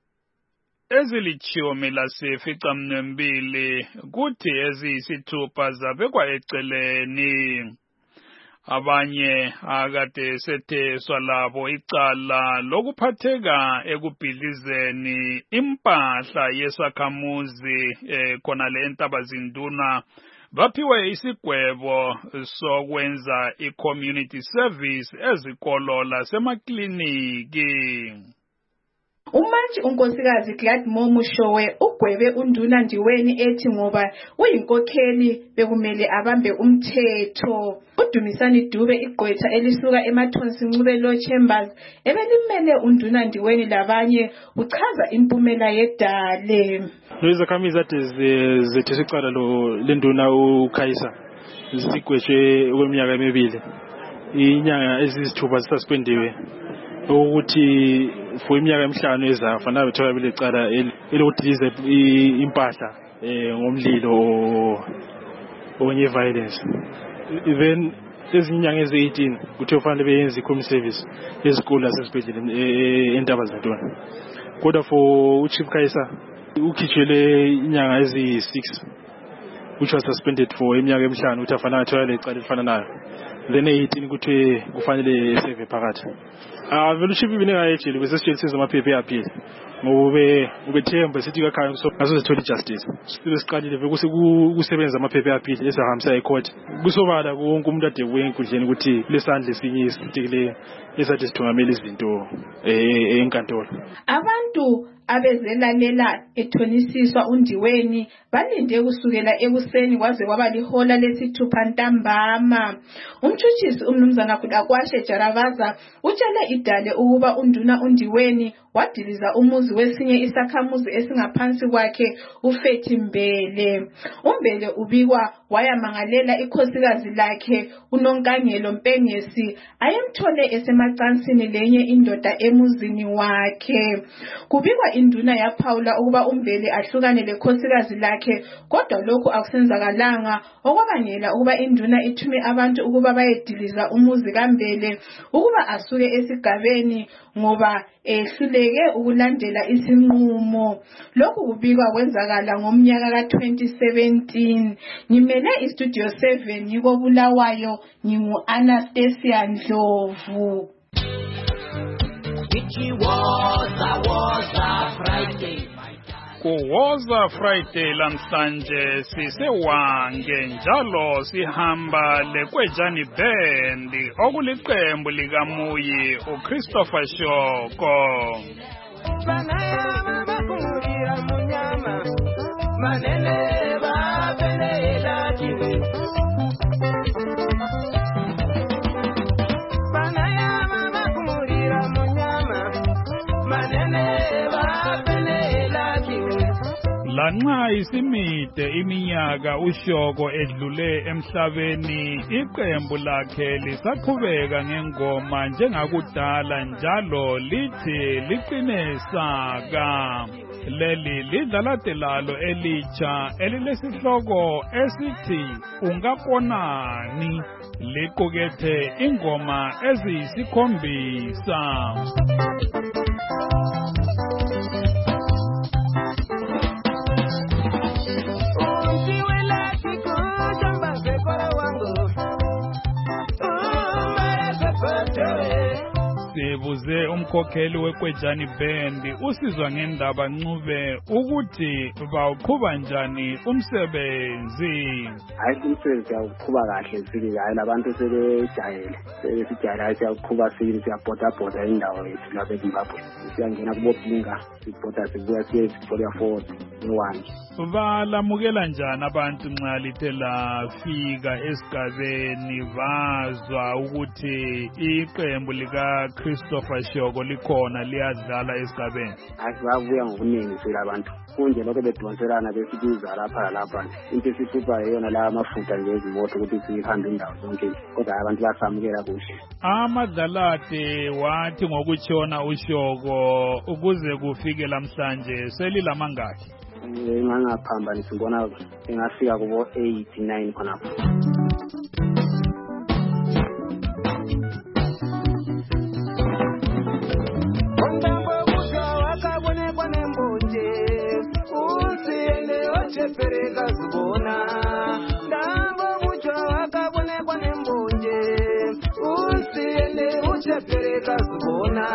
ezilichiyome laseficamnembili kuthi eziyisithupha zabekwa eceleni. Abanye akade setheswa labo icala lokuphatheka ekubhidlizeni impahla yesakhamuzi eh, khona le entabazinduna baphiwe isigwebo sokwenza i-community service ezikolo lasemakliniki. Umantshi unkosikazi Gladmore Mushowe ugwebe unduna Ndiweni ethi ngoba uyinkokheli bekumele abambe umthetho. uDumisani Dube igqwetha elisuka emathonsi Ncube Law Chambers ebelimele unduna Ndiweni labanye uchaza impumela yedale. Izakhamizi ade zethe sicala lo lenduna uKhaisa sigwetshwe okweminyaka emibili inyanga ezisithupha zisaspendiwe ukuthi for iminyaka emihlanu ezayo fanele bethola belecala elokudiliza impahla ngomlilo onye violence even ezinyanga ezi-eighteen kuthe kufanele beyenze i-community service ezikolo lasesibhedlela entabazinduna kodwa for uChief Khaisa ukhitshwele inyanga ezi-six which was suspended for iminyaka emihlanu ukuthi afanele athola lecala elifana nayo then eighteen kuthi kufanele save phakathi. Ah vele uChief ibinengayejele bese sitshela sezamaphepha eyaphila ngobe ubethemba sithi kakhaya ngaso sithola justice sicile siqalile bese kusebenza amaphepha eyaphila esahambisa ecourt kusobala konke umuntu ade wenkundleni ukuthi lesandle esinye isitikile esathi sithungamela izinto enkantolo. Abantu abezelalela ethonisiswa uNdiweni balinde kusukela ekuseni kwaze kwaba lihola lesithupha ntambama. Umthuthisi umnumzana Kudakwashe Jaravaza utshele idale ukuba unduna uNdiweni wadiliza umuzi wesinye isakhamuzi esingaphansi kwakhe uFethi Mbele. uMbele ubikwa wayamangalela ikhosikazi lakhe uNonkangelo Mpengesi ayemthole esemacansini lenye indoda emuzini wakhe. Kubikwa induna yaphawula ukuba uMbele ahlukane lekhosikazi lakhe, kodwa lokhu akusenzakalanga okwabangela ukuba induna ithume abantu ukuba bayediliza umuzi kaMbele ukuba asuke esigabeni ngoba ehluleke ukulandela isinqumo. Lokhu kubikwa kwenzakala ngomnyaka ka twenty seventeen. Ngimele iStudio seven yiko Bulawayo, ngingu Anastasia Ndlovu. Kuwoza Friday lamhlanje sisewange njalo sihamba lekwejani band okuliqembu likaMuyi uChristopher Shoko. Manene babelela kiwe Banaya mama kumurira munyama Manene babelela kiwe. Lanxa isimide iminyaka uShoko edlule emhlabeni, iqembu lakhe lisaqhubeka ngengoma njengakudala njalo lithi liqine saka. Leli lidlalade lalo elitsha elilesihloko esithi ungakonani, liqukethe ingoma eziyisikhombisa. Sibuze umkhokheli wekwejani band usizwa ngendaba Ncube ukuthi bawuqhuba njani umsebenzi. Hayi umsebenzi awuqhuba kahle sike hayi labantu sebejayele sebesijayela siyaqhuba sike siyabhoda bhoda indawo yethu lapha eZimbabwe. Siyangena kubopinga sibhoda sibuya siye Victoria Falls one. Balamukela njani abantu nxa lithe lafika esigabeni bazwa ukuthi iqembu lika Christopher Shoko likhona liyadlala esigabeni? Asibabuya ngokuningi sila abantu kunje lokho bedonselana besibiza lapha lapha into esithupha yona la amafutha nje ezimoto ukuthi sihambe indawo zonke, kodwa abantu basamukela kuhle. Amadlalade wathi ngokutshona uShoko ukuze kufike lamhlanje selilamangaki? Engangaphamba nisibona engafika kubo eighty-nine khonapho. Pereka zibona ndango mucho akabonekwa nembonje usiende uchepereka zibona.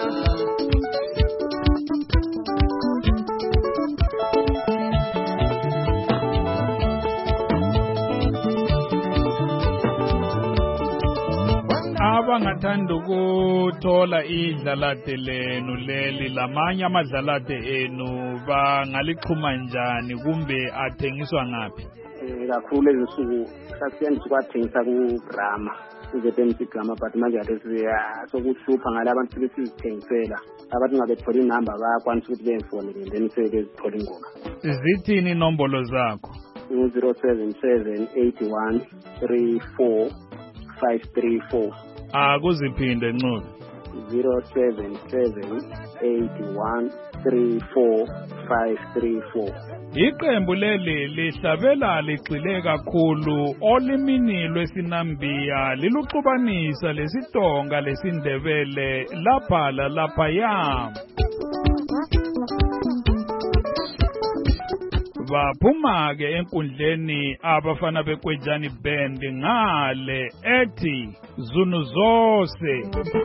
Abangathanda ukuthola idlalade lenu leli lamanye amadlalade enu bangalixhuma njani kumbe athengiswa ngaphi? Kakhulu lezinsuku sasiyandisa ukwathengisa kuGrama uZepensi Grama, but manje ade sokuhlupha ngale abantu sebesizithengisela abantu ngabethola inamba bayakwanisa ukuthi bemfonele then sebezithola ingoma. Zithini inombolo zakho? zero seven seven eight one three four five three four. Akuziphinde Ncube. zero seven seven eight one three four five three four. Iqembu leli lihlabela ligxile kakhulu olimini lwesinambiya liluxubanisa lesitonga lesindebele lapha lalapha ya. Baphuma ke enkundleni abafana bekwejani band ngale ethi Zunu Zose.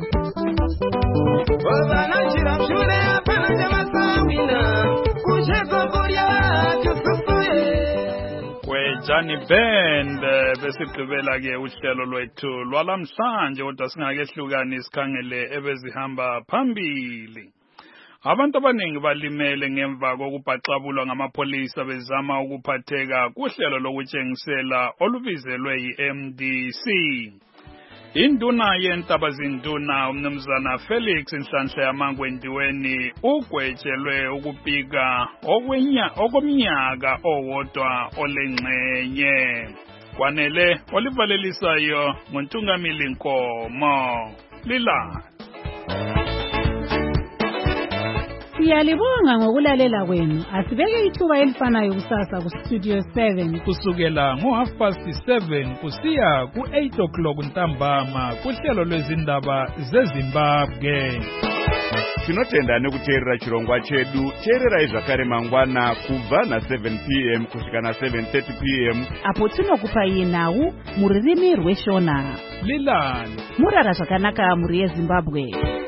Wazana chira mshure apana jamasawina Kusheko koria kususuye. Kwejani band besigqibela ke uhlelo lwethu lwalamhlanje kodwa singakehlukani sikhangele ebezihamba phambili. Abantu abaningi balimele ngemva kokubhaxabulwa ngamapholisa bezama ukuphatheka kuhlelo lokutshengisela olubizelwe yi-M D C. Induna yentabazinduna umnumzana Felix Nhlanhla Yamangwendiweni ugwetshelwe ukubika okwenya okomnyaka owodwa olengxenye. Kwanele olivalelisayo ngontungamili Nkomo. Lila. Siyalibonga ngokulalela kwenu. Asibeke ithuba elifanayo kusasa ku Studio seven kusukela ngo half past seven kusiya ku eight o'clock ntambama kuhlelo lwezindaba zeZimbabwe. Tinotenda nekuteerera chirongwa chedu. Teererai zvakare mangwana kubva na seven p m kusvika na seven thirty p m apo tinokupa yenhau muririmi rweshona. Lilani murara zvakanaka muri yeZimbabwe.